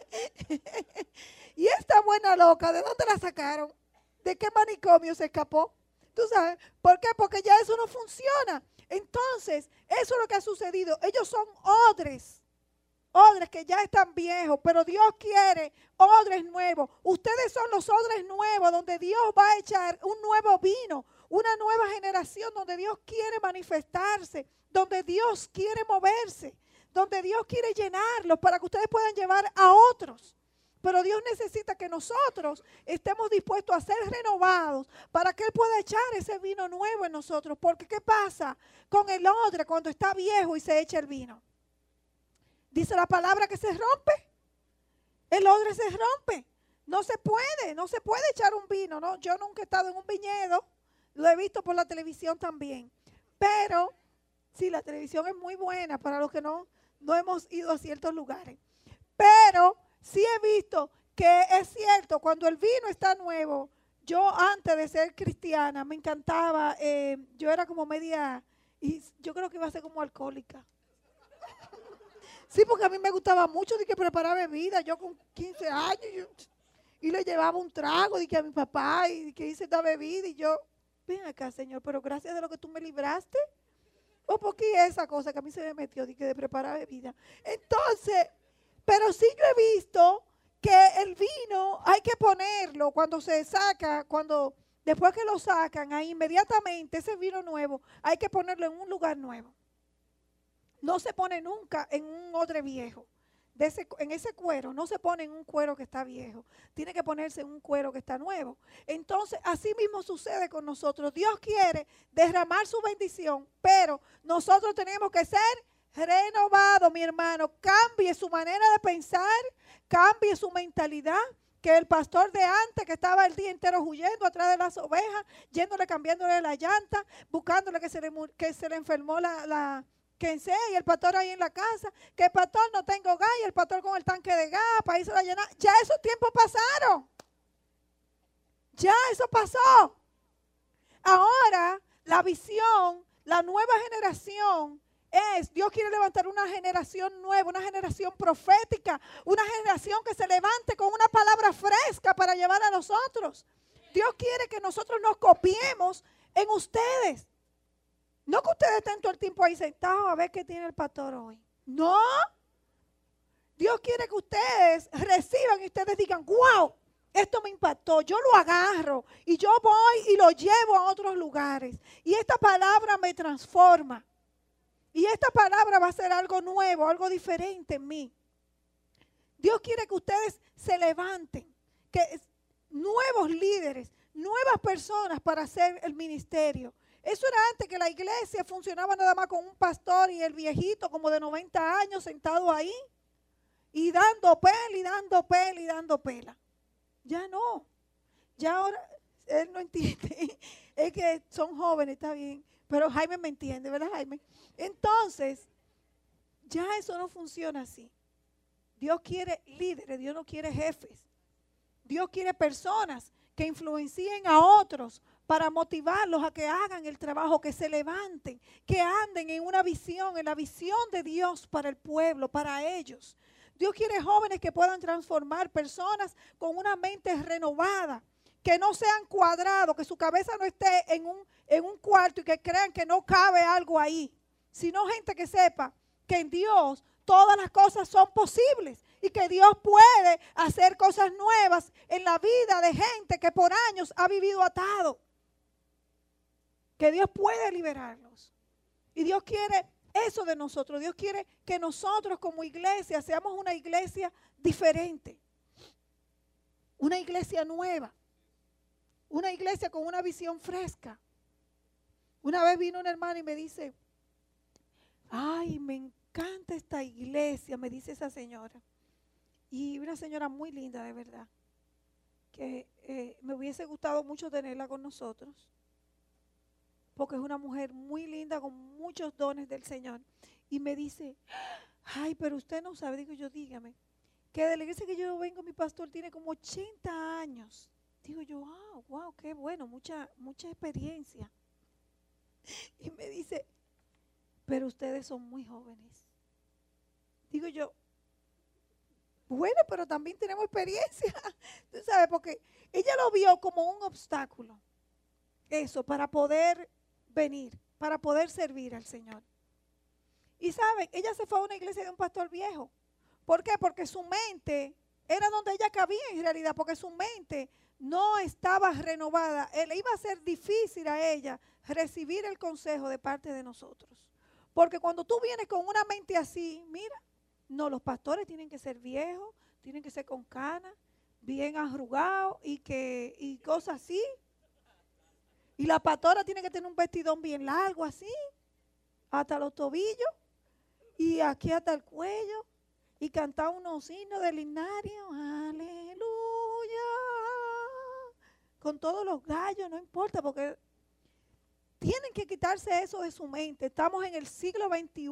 Y esta buena loca, ¿de dónde la sacaron? ¿De qué manicomio se escapó? ¿Tú sabes? ¿Por qué? Porque ya eso no funciona. Entonces, eso es lo que ha sucedido. Ellos son odres que ya están viejos, pero Dios quiere odres nuevos. Ustedes son los odres nuevos donde Dios va a echar un nuevo vino, una nueva generación donde Dios quiere manifestarse, donde Dios quiere moverse, donde Dios quiere llenarlos para que ustedes puedan llevar a otros. Pero Dios necesita que nosotros estemos dispuestos a ser renovados para que Él pueda echar ese vino nuevo en nosotros. Porque ¿qué pasa con el odre cuando está viejo y se echa el vino? Dice la palabra que se rompe. El odre se rompe. No se puede echar un vino, ¿no? Yo nunca he estado en un viñedo, lo he visto por la televisión también. Pero, sí, la televisión es muy buena para los que no hemos ido a ciertos lugares. Pero sí he visto que es cierto, cuando el vino está nuevo, yo antes de ser cristiana me encantaba, yo era como media, y yo creo que iba a ser como alcohólica. Sí, porque a mí me gustaba mucho de que preparar bebida. Yo con 15 años y le llevaba un trago de que a mi papá y que hice esta bebida y yo, ven acá, Señor, pero gracias de lo que tú me libraste. ¿O por qué esa cosa que a mí se me metió de preparar bebida? Entonces, pero sí yo he visto que el vino hay que ponerlo cuando se saca, después que lo sacan, ahí inmediatamente ese vino nuevo hay que ponerlo en un lugar nuevo. No se pone nunca en un odre viejo. en ese cuero, no se pone en un cuero que está viejo, tiene que ponerse en un cuero que está nuevo. Entonces, así mismo sucede con nosotros. Dios quiere derramar su bendición, pero nosotros tenemos que ser renovados, mi hermano. Cambie su manera de pensar, cambie su mentalidad. Que el pastor de antes, que estaba el día entero huyendo atrás de las ovejas, yéndole, cambiándole la llanta, buscándole que se le enfermó que sé, y el pastor ahí en la casa, que el pastor no tengo gas, y el pastor con el tanque de gas para irse a llenar. Ya esos tiempos pasaron. Ya eso pasó. Ahora la visión, la nueva generación Dios quiere levantar una generación nueva, una generación profética, una generación que se levante con una palabra fresca para llevar a nosotros. Dios quiere que nosotros nos copiemos en ustedes. No que ustedes estén todo el tiempo ahí sentados a ver qué tiene el pastor hoy. No. Dios quiere que ustedes reciban y ustedes digan, wow, esto me impactó, yo lo agarro y yo voy y lo llevo a otros lugares. Y esta palabra me transforma. Y esta palabra va a ser algo nuevo, algo diferente en mí. Dios quiere que ustedes se levanten, que nuevos líderes, nuevas personas para hacer el ministerio. Eso era antes, que la iglesia funcionaba nada más con un pastor y el viejito como de 90 años sentado ahí y dando pela y dando pela y dando pela. Ya no. Ya ahora, él no entiende. Es que son jóvenes, está bien. Pero Jaime me entiende, ¿verdad, Jaime? Entonces, ya eso no funciona así. Dios quiere líderes, Dios no quiere jefes. Dios quiere personas que influencien a otros para motivarlos a que hagan el trabajo, que se levanten, que anden en una visión, en la visión de Dios para el pueblo, para ellos. Dios quiere jóvenes que puedan transformar, personas con una mente renovada, que no sean cuadrados, que su cabeza no esté en un cuarto y que crean que no cabe algo ahí, sino gente que sepa que en Dios todas las cosas son posibles y que Dios puede hacer cosas nuevas en la vida de gente que por años ha vivido atado. Que Dios puede liberarlos. Y Dios quiere eso de nosotros. Dios quiere que nosotros como iglesia seamos una iglesia diferente. Una iglesia nueva. Una iglesia con una visión fresca. Una vez vino una hermana y me dice, ay, me encanta esta iglesia, me dice esa señora. Y una señora muy linda, de verdad. Que me hubiese gustado mucho tenerla con nosotros. Porque es una mujer muy linda, con muchos dones del Señor. Y me dice, ay, pero usted no sabe. Digo yo, dígame, que de la iglesia que yo vengo, mi pastor tiene como 80 años. Digo yo, wow, qué bueno, mucha experiencia. Y me dice, pero ustedes son muy jóvenes. Digo yo, bueno, pero también tenemos experiencia. Tú sabes, porque ella lo vio como un obstáculo. Eso, para poder venir, para poder servir al Señor. Y saben, ella se fue a una iglesia de un pastor viejo. ¿Por qué? Porque su mente era donde ella cabía en realidad, porque su mente no estaba renovada. Le iba a ser difícil a ella recibir el consejo de parte de nosotros. Porque cuando tú vienes con una mente así, mira, no, los pastores tienen que ser viejos, tienen que ser con canas, bien arrugados y cosas así. Y la pastora tiene que tener un vestidón bien largo así, hasta los tobillos y aquí hasta el cuello. Y cantar unos himnos del himnario, aleluya, con todos los gallos, no importa, porque tienen que quitarse eso de su mente. Estamos en el siglo XXI,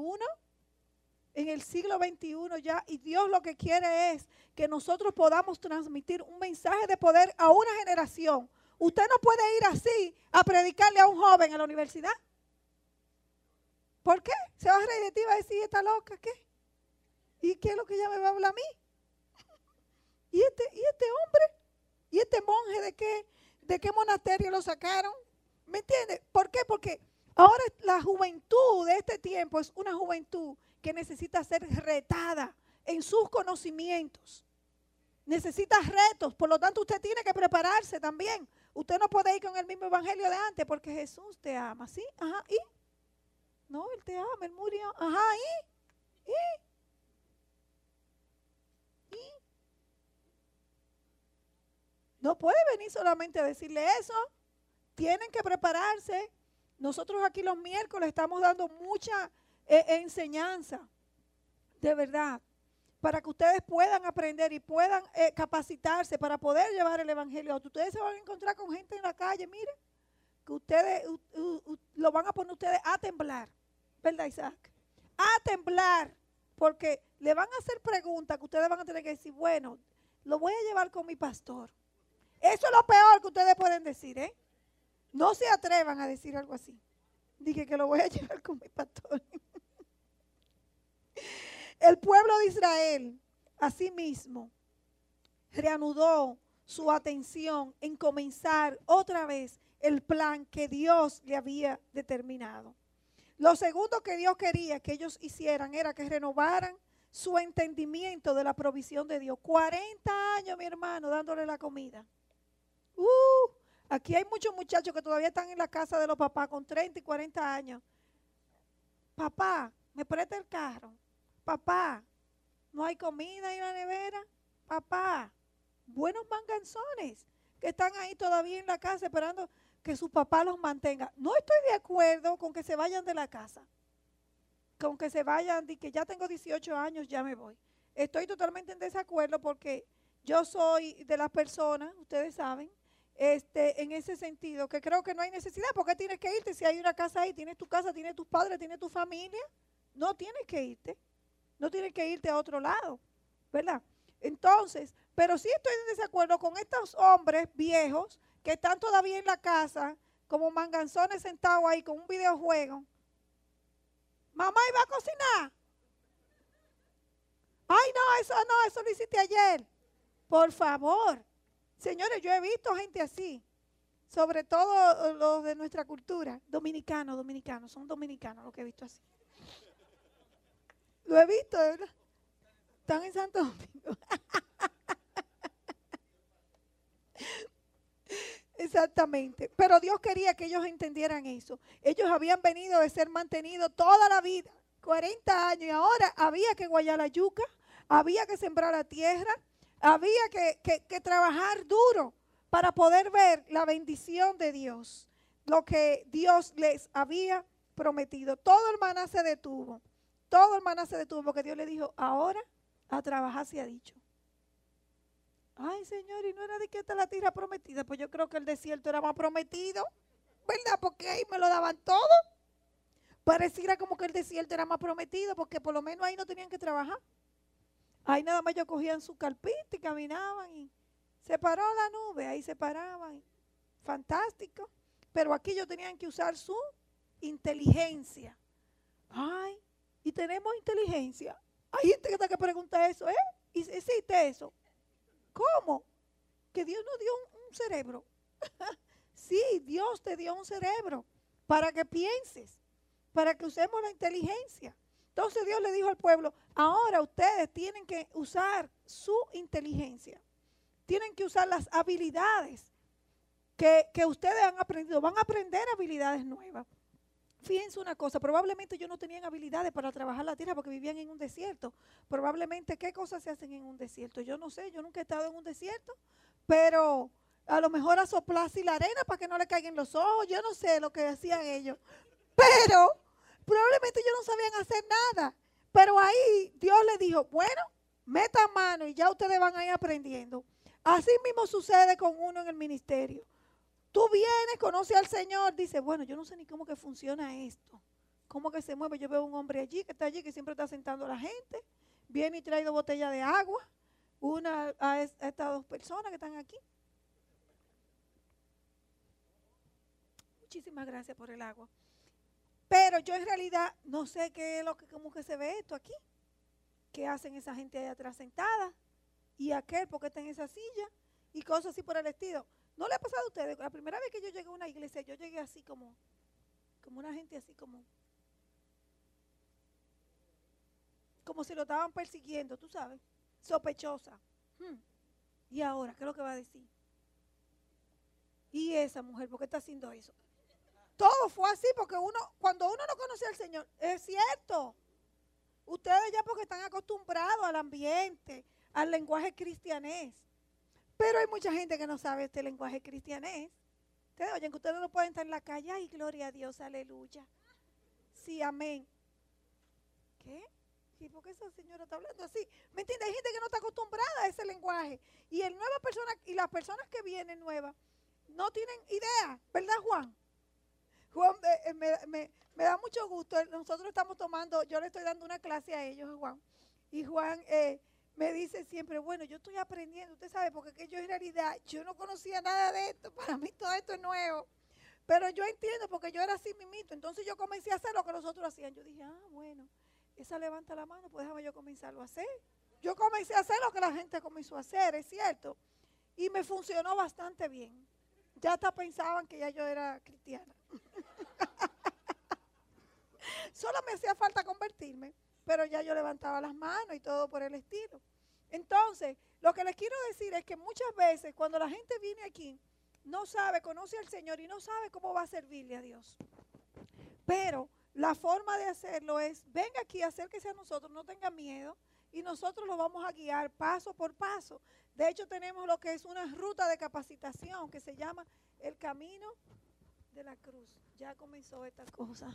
ya, y Dios lo que quiere es que nosotros podamos transmitir un mensaje de poder a una generación. Usted no puede ir así a predicarle a un joven en la universidad. ¿Por qué? Se va a reír de ti y va a decir, ¿está loca? ¿Qué? ¿Y qué es lo que ella me va a hablar a mí? ¿Y este hombre? ¿Y este monje de qué monasterio lo sacaron? ¿Me entiendes? ¿Por qué? Porque ahora la juventud de este tiempo es una juventud que necesita ser retada en sus conocimientos. Necesita retos, por lo tanto usted tiene que prepararse también. Usted no puede ir con el mismo evangelio de antes porque Jesús te ama, ¿sí? Ajá, ¿y? No, Él te ama, Él murió. Ajá, ¿y? No puede venir solamente a decirle eso. Tienen que prepararse. Nosotros aquí los miércoles estamos dando mucha enseñanza, de verdad, para que ustedes puedan aprender y puedan capacitarse para poder llevar el evangelio a otros. Ustedes se van a encontrar con gente en la calle, miren, que ustedes lo van a poner ustedes a temblar, ¿verdad, Isaac? A temblar, porque le van a hacer preguntas que ustedes van a tener que decir, bueno, lo voy a llevar con mi pastor. Eso es lo peor que ustedes pueden decir, ¿eh? No se atrevan a decir algo así. Dije que lo voy a llevar con mi pastor. El pueblo de Israel, asimismo, reanudó su atención en comenzar otra vez el plan que Dios le había determinado. Lo segundo que Dios quería que ellos hicieran era que renovaran su entendimiento de la provisión de Dios. 40 años, mi hermano, dándole la comida. Aquí hay muchos muchachos que todavía están en la casa de los papás con 30 y 40 años. Papá, ¿me presta el carro? Papá, ¿no hay comida en la nevera? Papá, buenos manganzones que están ahí todavía en la casa esperando que su papá los mantenga. No estoy de acuerdo con que se vayan de la casa, con que se vayan y que ya tengo 18 años, ya me voy. Estoy totalmente en desacuerdo porque yo soy de las personas, ustedes saben, en ese sentido, que creo que no hay necesidad. ¿Por qué tienes que irte? Si hay una casa ahí, tienes tu casa, tienes tus padres, tienes tu familia, no tienes que irte. No tienes que irte a otro lado, ¿verdad? Entonces, pero sí estoy en desacuerdo con estos hombres viejos que están todavía en la casa como manganzones sentados ahí con un videojuego. Mamá iba a cocinar. Ay, no, eso lo hiciste ayer. Por favor. Señores, yo he visto gente así, sobre todo los de nuestra cultura, dominicanos, son dominicanos los que he visto así. Lo he visto, ¿verdad? Están en Santo Domingo. Exactamente. Pero Dios quería que ellos entendieran eso. Ellos habían venido de ser mantenidos toda la vida, 40 años, y ahora había que guayar la yuca, había que sembrar la tierra, había que trabajar duro para poder ver la bendición de Dios, lo que Dios les había prometido. Todo el maná se detuvo. Todo el maná se detuvo porque Dios le dijo, ahora a trabajar se ha dicho. Ay, Señor, y no era de que esta es la tierra prometida. Pues yo creo que el desierto era más prometido, ¿verdad? Porque ahí me lo daban todo. Pareciera como que el desierto era más prometido porque por lo menos ahí no tenían que trabajar. Ahí nada más ellos cogían su carpita y caminaban y se paró la nube, ahí se paraban. Fantástico. Pero aquí ellos tenían que usar su inteligencia. Ay, y tenemos inteligencia. Hay gente que está que pregunta eso, ¿eh? ¿Existe eso? ¿Cómo? Que Dios nos dio un cerebro. Sí, Dios te dio un cerebro para que pienses, para que usemos la inteligencia. Entonces Dios le dijo al pueblo, ahora ustedes tienen que usar su inteligencia. Tienen que usar las habilidades que ustedes han aprendido. Van a aprender habilidades nuevas. Fíjense una cosa, probablemente ellos no tenían habilidades para trabajar la tierra porque vivían en un desierto. Probablemente, ¿qué cosas se hacen en un desierto? Yo no sé, yo nunca he estado en un desierto, pero a lo mejor a soplar así la arena para que no le caigan los ojos. Yo no sé lo que hacían ellos, pero probablemente ellos no sabían hacer nada. Pero ahí Dios les dijo, bueno, metan mano y ya ustedes van a ir aprendiendo. Así mismo sucede con uno en el ministerio. Tú vienes, conoces al Señor, dices, bueno, yo no sé ni cómo que funciona esto. ¿Cómo que se mueve? Yo veo un hombre allí, que está allí, que siempre está sentando a la gente. Viene y trae 2 botellas de agua. Una a estas 2 personas que están aquí. Muchísimas gracias por el agua. Pero yo en realidad no sé qué es lo que, cómo que se ve esto aquí. ¿Qué hacen esa gente allá atrás sentada? Y aquel, porque está en esa silla. Y cosas así por el estilo. ¿No le ha pasado a ustedes? La primera vez que yo llegué a una iglesia, yo llegué así como una gente así como si lo estaban persiguiendo, tú sabes, sospechosa. ¿Y ahora qué es lo que va a decir? ¿Y esa mujer por qué está haciendo eso? Todo fue así porque cuando uno no conoce al Señor, es cierto. Ustedes ya porque están acostumbrados al ambiente, al lenguaje cristianés. Pero hay mucha gente que no sabe este lenguaje cristianés. Ustedes oyen que ustedes no pueden estar en la calle. Ay, gloria a Dios, aleluya. Sí, amén. ¿Qué? ¿Y por qué esa señora está hablando así? ¿Me entiende? Hay gente que no está acostumbrada a ese lenguaje. Y las personas que vienen nuevas no tienen idea, ¿verdad, Juan? Juan, me da mucho gusto. Nosotros estamos tomando, yo le estoy dando una clase a ellos, a Juan. Y Juan me dice siempre, bueno, yo estoy aprendiendo, usted sabe, porque yo en realidad, yo no conocía nada de esto. Para mí todo esto es nuevo. Pero yo entiendo porque yo era así mismito. Entonces yo comencé a hacer lo que los otros hacían. Yo dije, bueno, esa levanta la mano, pues déjame yo comenzarlo a hacer. Yo comencé a hacer lo que la gente comenzó a hacer, es cierto. Y me funcionó bastante bien. Ya hasta pensaban que ya yo era cristiana. Solo me hacía falta convertirme, pero ya yo levantaba las manos y todo por el estilo. Entonces, lo que les quiero decir es que muchas veces cuando la gente viene aquí, no sabe, conoce al Señor y no sabe cómo va a servirle a Dios. Pero la forma de hacerlo es, venga aquí, acérquese a nosotros, no tenga miedo y nosotros lo vamos a guiar paso por paso. De hecho, tenemos lo que es una ruta de capacitación que se llama el Camino de la Cruz. Ya comenzó esta cosa.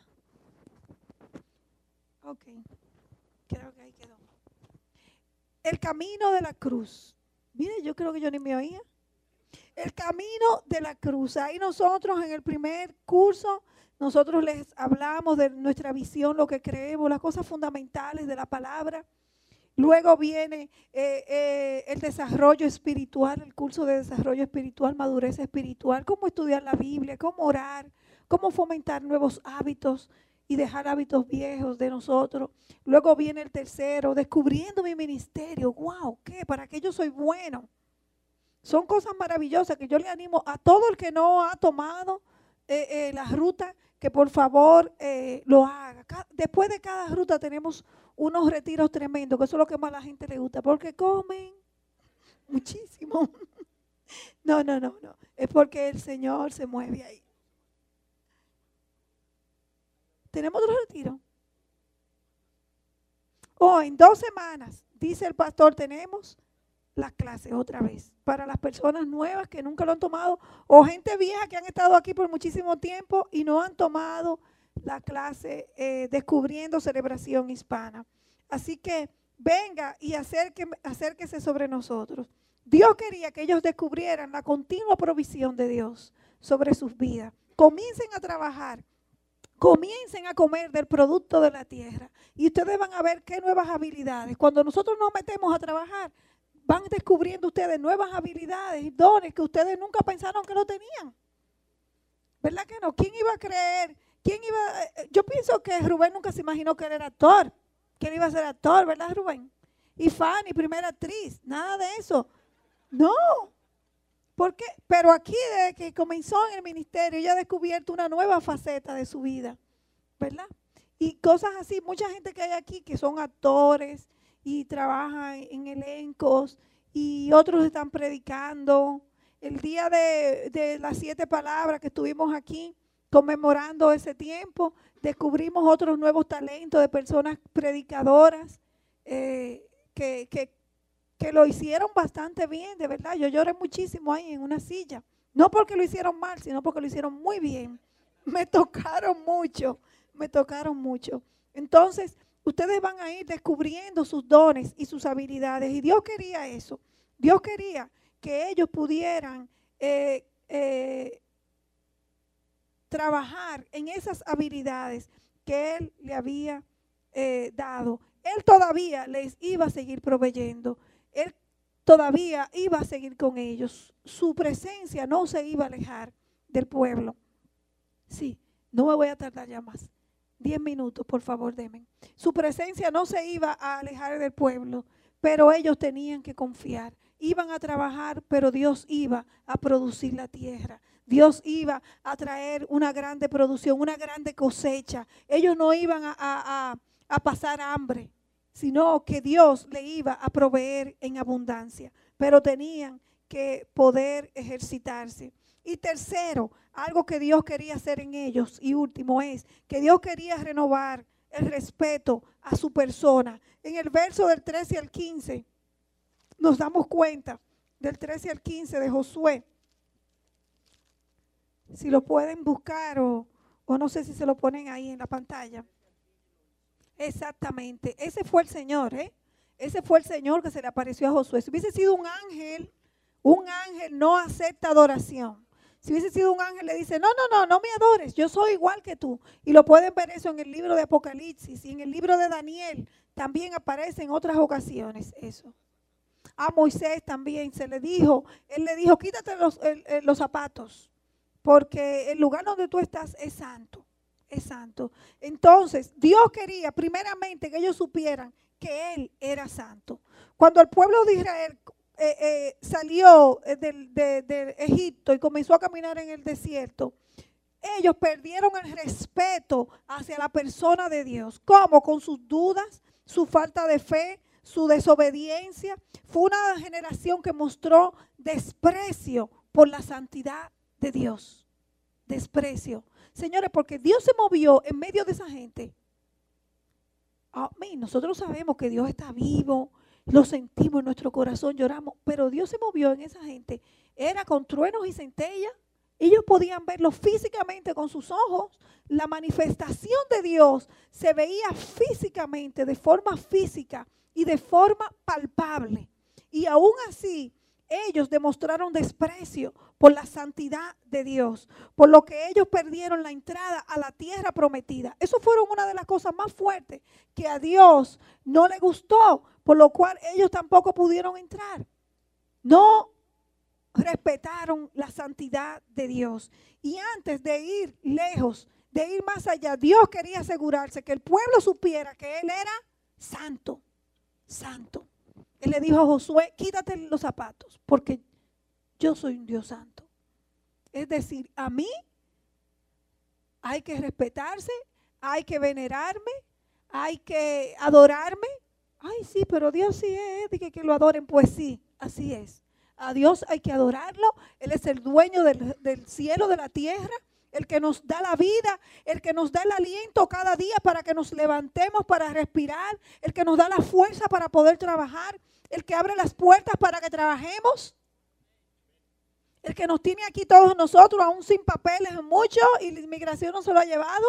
Ok, creo que ahí quedó. El Camino de la Cruz. Mire, yo creo que yo ni me oía. El Camino de la Cruz. Ahí nosotros en el primer curso, nosotros les hablamos de nuestra visión, lo que creemos, las cosas fundamentales de la palabra. Luego viene el desarrollo espiritual, el curso de desarrollo espiritual, madurez espiritual, cómo estudiar la Biblia, cómo orar, cómo fomentar nuevos hábitos y dejar hábitos viejos de nosotros. Luego viene el tercero, descubriendo mi ministerio. ¡Wow! ¿Qué? ¿Para qué yo soy bueno? Son cosas maravillosas que yo le animo a todo el que no ha tomado la ruta, que por favor lo haga. Después de cada ruta tenemos unos retiros tremendos, que eso es lo que más a la gente le gusta, porque comen muchísimo. No. Es porque el Señor se mueve ahí. ¿Tenemos otro retiro? En 2 semanas, dice el pastor, tenemos las clases otra vez. Para las personas nuevas que nunca lo han tomado, o gente vieja que han estado aquí por muchísimo tiempo y no han tomado la clase Descubriendo Celebración Hispana. Así que venga y acérquese sobre nosotros. Dios quería que ellos descubrieran la continua provisión de Dios sobre sus vidas. Comiencen a trabajar. Comiencen a comer del producto de la tierra y ustedes van a ver qué nuevas habilidades. Cuando nosotros nos metemos a trabajar, van descubriendo ustedes nuevas habilidades y dones que ustedes nunca pensaron que lo tenían. ¿Verdad que no? ¿Quién iba a creer? Yo pienso que Rubén nunca se imaginó que él era actor, que él iba a ser actor, ¿verdad, Rubén? Y Fanny, primera actriz, nada de eso. No. ¿Por qué? Pero aquí desde que comenzó en el ministerio, ella ha descubierto una nueva faceta de su vida, ¿verdad? Y cosas así, mucha gente que hay aquí que son actores y trabajan en elencos y otros están predicando. El día de las 7 palabras que estuvimos aquí conmemorando ese tiempo, descubrimos otros nuevos talentos de personas predicadoras que lo hicieron bastante bien, de verdad. Yo lloré muchísimo ahí en una silla. No porque lo hicieron mal, sino porque lo hicieron muy bien. Me tocaron mucho. Entonces, ustedes van a ir descubriendo sus dones y sus habilidades. Y Dios quería eso. Dios quería que ellos pudieran trabajar en esas habilidades que Él le había dado. Él todavía les iba a seguir proveyendo. Él todavía iba a seguir con ellos. Su presencia no se iba a alejar del pueblo. Sí, no me voy a tardar ya más. 10 minutos, por favor, denme. Su presencia no se iba a alejar del pueblo, pero ellos tenían que confiar. Iban a trabajar, pero Dios iba a producir la tierra. Dios iba a traer una grande producción, una grande cosecha. Ellos no iban a pasar hambre, sino que Dios le iba a proveer en abundancia, pero tenían que poder ejercitarse. Y tercero, algo que Dios quería hacer en ellos, y último es que Dios quería renovar el respeto a su persona. En el verso del 13 al 15 nos damos cuenta del 13 al 15 de Josué. Si lo pueden buscar o no sé si se lo ponen ahí en la pantalla. Exactamente, ese fue el Señor, Ese fue el Señor que se le apareció a Josué. Si hubiese sido un ángel no acepta adoración. Si hubiese sido un ángel le dice, no me adores, yo soy igual que tú. Y lo pueden ver eso en el libro de Apocalipsis y en el libro de Daniel. También aparece en otras ocasiones eso. A Moisés también se le dijo, él le dijo, quítate los zapatos, porque el lugar donde tú estás es santo. Es santo. Entonces, Dios quería primeramente que ellos supieran que Él era santo. Cuando el pueblo de Israel salió de Egipto y comenzó a caminar en el desierto, ellos perdieron el respeto hacia la persona de Dios. ¿Cómo? Con sus dudas, su falta de fe, su desobediencia. Fue una generación que mostró desprecio por la santidad de Dios. Desprecio. Señores, porque Dios se movió en medio de esa gente. Nosotros sabemos que Dios está vivo, lo sentimos en nuestro corazón, lloramos, pero Dios se movió en esa gente. Era con truenos y centellas. Ellos podían verlo físicamente con sus ojos. La manifestación de Dios se veía físicamente, de forma física y de forma palpable. Y aún así, ellos demostraron desprecio por la santidad de Dios, por lo que ellos perdieron la entrada a la tierra prometida. Eso fueron una de las cosas más fuertes que a Dios no le gustó, por lo cual ellos tampoco pudieron entrar. No respetaron la santidad de Dios. Y antes de ir lejos, de ir más allá, Dios quería asegurarse que el pueblo supiera que Él era santo, santo. Él le dijo a Josué, quítate los zapatos, porque yo soy un Dios santo. Es decir, a mí hay que respetarse, hay que venerarme, hay que adorarme. Ay, sí, pero Dios sí es, dije que lo adoren. Pues sí, así es. A Dios hay que adorarlo. Él es el dueño del cielo, de la tierra, el que nos da la vida, el que nos da el aliento cada día para que nos levantemos, para respirar, el que nos da la fuerza para poder trabajar, el que abre las puertas para que trabajemos, el que nos tiene aquí todos nosotros, aún sin papeles mucho, y la inmigración no se lo ha llevado.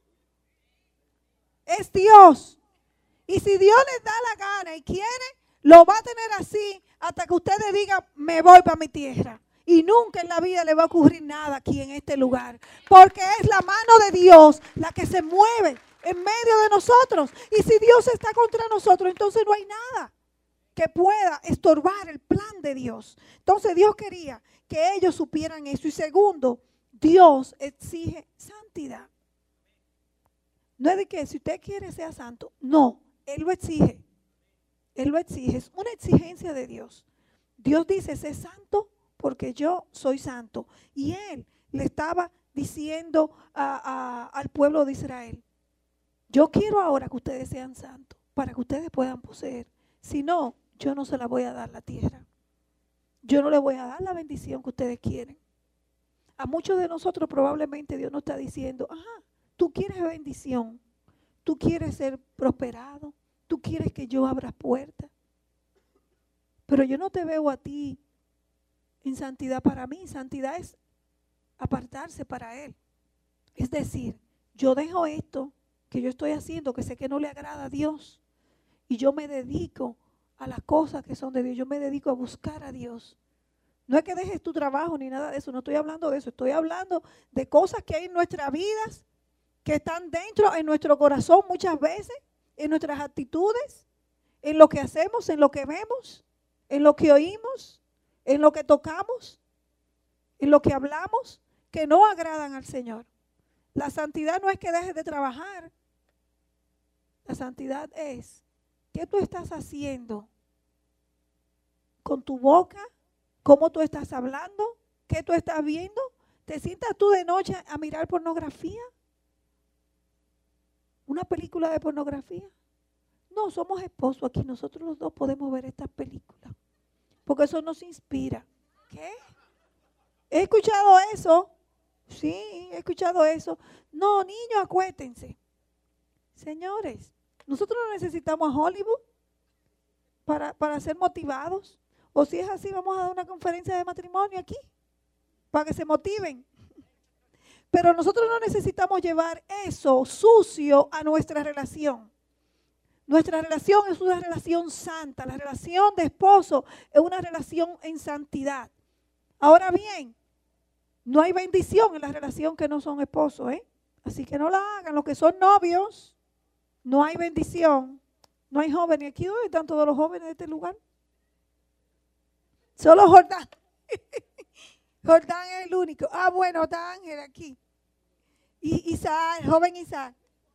Es Dios. Y si Dios les da la gana y quiere, lo va a tener así hasta que ustedes digan, me voy para mi tierra. Y nunca en la vida le va a ocurrir nada aquí en este lugar. Porque es la mano de Dios la que se mueve en medio de nosotros. Y si Dios está contra nosotros, entonces no hay nada que pueda estorbar el plan de Dios. Entonces Dios quería que ellos supieran eso. Y segundo, Dios exige santidad. No es de que si usted quiere sea santo. No, Él lo exige. Él lo exige. Es una exigencia de Dios. Dios dice, sé santo porque yo soy santo. Y Él le estaba diciendo al pueblo de Israel, yo quiero ahora que ustedes sean santos para que ustedes puedan poseer. Si no, yo no se la voy a dar la tierra. Yo no les voy a dar la bendición que ustedes quieren. A muchos de nosotros probablemente Dios nos está diciendo, ajá, tú quieres bendición, tú quieres ser prosperado, tú quieres que yo abra puertas. Pero yo no te veo a ti en santidad para mí. Santidad es apartarse para Él. Es decir, yo dejo esto que yo estoy haciendo, que sé que no le agrada a Dios, y yo me dedico a las cosas que son de Dios. Yo me dedico a buscar a Dios. No es que dejes tu trabajo ni nada de eso. No estoy hablando de eso. Estoy hablando de cosas que hay en nuestras vidas, que están dentro, en nuestro corazón muchas veces, en nuestras actitudes, en lo que hacemos, en lo que vemos, en lo que oímos, en lo que tocamos, en lo que hablamos, que no agradan al Señor. La santidad no es que dejes de trabajar. La santidad es, ¿qué tú estás haciendo con tu boca? ¿Cómo tú estás hablando? ¿Qué tú estás viendo? ¿Te sientas tú de noche a mirar pornografía? ¿Una película de pornografía? No, somos esposos aquí. Nosotros los dos podemos ver estas películas. Porque eso nos inspira. ¿Qué? ¿He escuchado eso? Sí, he escuchado eso. No, niños, acuéstense. Señores, nosotros no necesitamos a Hollywood para ser motivados. O si es así, vamos a dar una conferencia de matrimonio aquí, para que se motiven. Pero nosotros no necesitamos llevar eso sucio a nuestra relación. Nuestra relación es una relación santa. La relación de esposo es una relación en santidad. Ahora bien, no hay bendición en la relación que no son esposos, ¿eh? Así que no la hagan. Los que son novios, no hay bendición. No hay jóvenes. ¿Aquí dónde están todos los jóvenes de este lugar? Solo Jordán. Jordán es el único. Ah, bueno, está Ángel aquí. Y Isaac, el joven Isaac.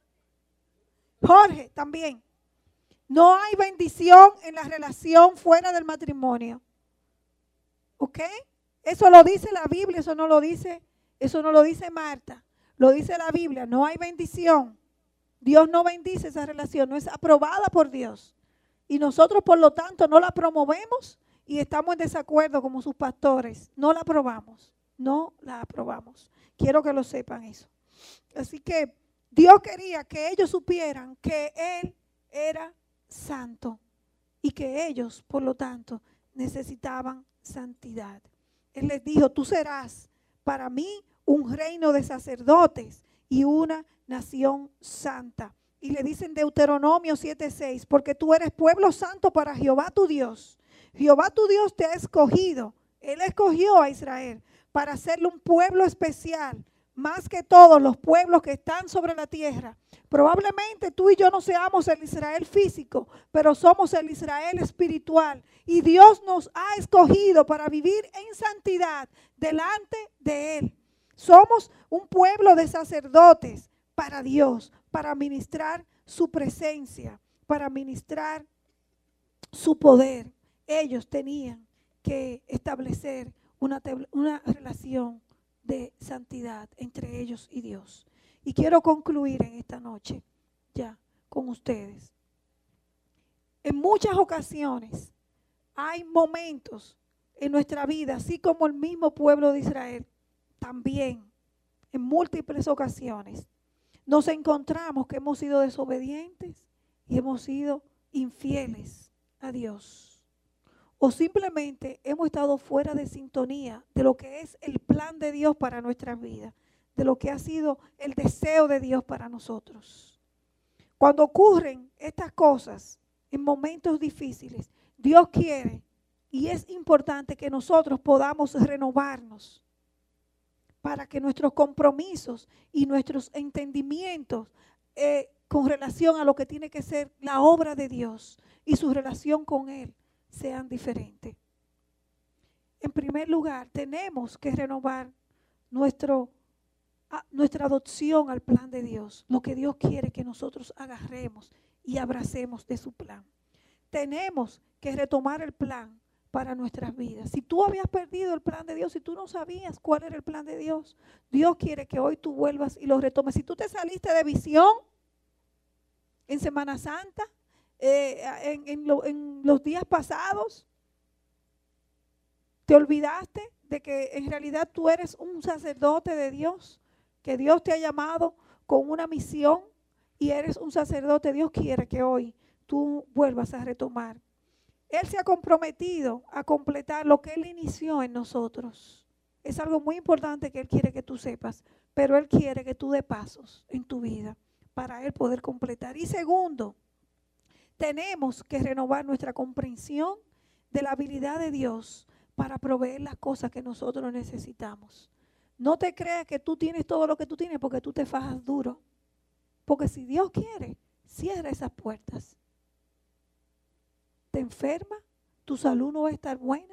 Jorge también. No hay bendición en la relación fuera del matrimonio. ¿Ok? Eso lo dice la Biblia, eso no lo dice Marta. Lo dice la Biblia, no hay bendición. Dios no bendice esa relación, no es aprobada por Dios. Y nosotros, por lo tanto, no la promovemos y estamos en desacuerdo como sus pastores. No la aprobamos, no la aprobamos. Quiero que lo sepan eso. Así que Dios quería que ellos supieran que Él era santo y que ellos, por lo tanto, necesitaban santidad. Él les dijo, tú serás para mí un reino de sacerdotes y una nación santa. Y le dicen Deuteronomio 7:6, porque tú eres pueblo santo para Jehová tu Dios. Jehová tu Dios te ha escogido. Él escogió a Israel para hacerle un pueblo especial, más que todos los pueblos que están sobre la tierra. Probablemente tú y yo no seamos el Israel físico, pero somos el Israel espiritual. Y Dios nos ha escogido para vivir en santidad delante de Él. Somos un pueblo de sacerdotes para Dios, para ministrar su presencia, para ministrar su poder. Ellos tenían que establecer una relación de santidad entre ellos y Dios. Y quiero concluir en esta noche ya con ustedes. En muchas ocasiones hay momentos en nuestra vida, así como el mismo pueblo de Israel, también en múltiples ocasiones nos encontramos que hemos sido desobedientes y hemos sido infieles a Dios. O simplemente hemos estado fuera de sintonía de lo que es el plan de Dios para nuestras vidas, de lo que ha sido el deseo de Dios para nosotros. Cuando ocurren estas cosas en momentos difíciles, Dios quiere y es importante que nosotros podamos renovarnos para que nuestros compromisos y nuestros entendimientos con relación a lo que tiene que ser la obra de Dios y su relación con Él sean diferentes. En primer lugar, tenemos que renovar nuestra adopción al plan de Dios, lo que Dios quiere que nosotros agarremos y abracemos de su plan. Tenemos que retomar el plan para nuestras vidas. Si tú habías perdido el plan de Dios, si tú no sabías cuál era el plan de Dios, Dios quiere que hoy tú vuelvas y lo retomes. Si tú te saliste de visión en Semana Santa, en los días pasados, te olvidaste de que en realidad tú eres un sacerdote de Dios, que Dios te ha llamado con una misión y eres un sacerdote. Dios quiere que hoy tú vuelvas a retomar. Él se ha comprometido a completar lo que Él inició en nosotros. Es algo muy importante que Él quiere que tú sepas, pero Él quiere que tú des pasos en tu vida para Él poder completar. Y segundo, tenemos que renovar nuestra comprensión de la habilidad de Dios para proveer las cosas que nosotros necesitamos. No te creas que tú tienes todo lo que tú tienes porque tú te fajas duro. Porque si Dios quiere, cierra esas puertas. Te enferma, tu salud no va a estar buena,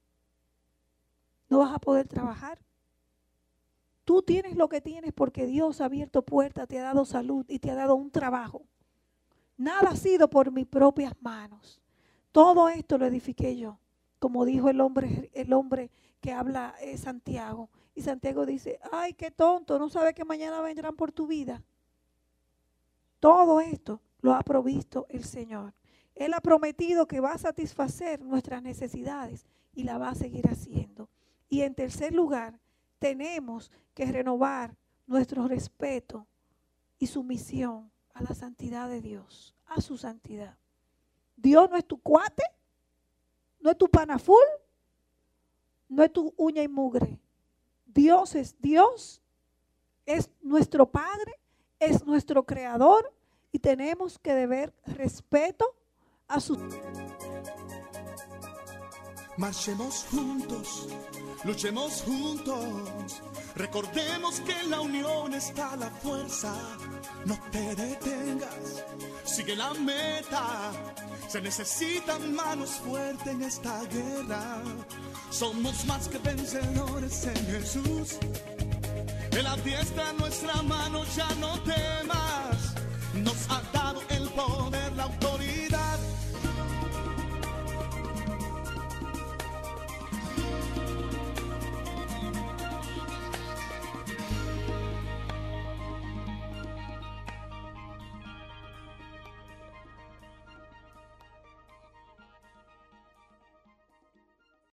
no vas a poder trabajar. Tú tienes lo que tienes porque Dios ha abierto puertas, te ha dado salud y te ha dado un trabajo. Nada ha sido por mis propias manos. Todo esto lo edifiqué yo, como dijo el hombre que habla Santiago. Y Santiago dice, ay, qué tonto, no sabe que mañana vendrán por tu vida. Todo esto lo ha provisto el Señor. Él ha prometido que va a satisfacer nuestras necesidades y la va a seguir haciendo. Y en tercer lugar, tenemos que renovar nuestro respeto y sumisión a la santidad de Dios, a su santidad. Dios no es tu cuate, no es tu pana full, no es tu uña y mugre. Dios, es nuestro Padre, es nuestro Creador y tenemos que deber respeto a su... Marchemos juntos, luchemos juntos, recordemos que en la unión está la fuerza. No te detengas, sigue la meta, se necesitan manos fuertes en esta guerra. Somos más que vencedores en Jesús, Él adiestra nuestra mano, ya no temas, nos ha dado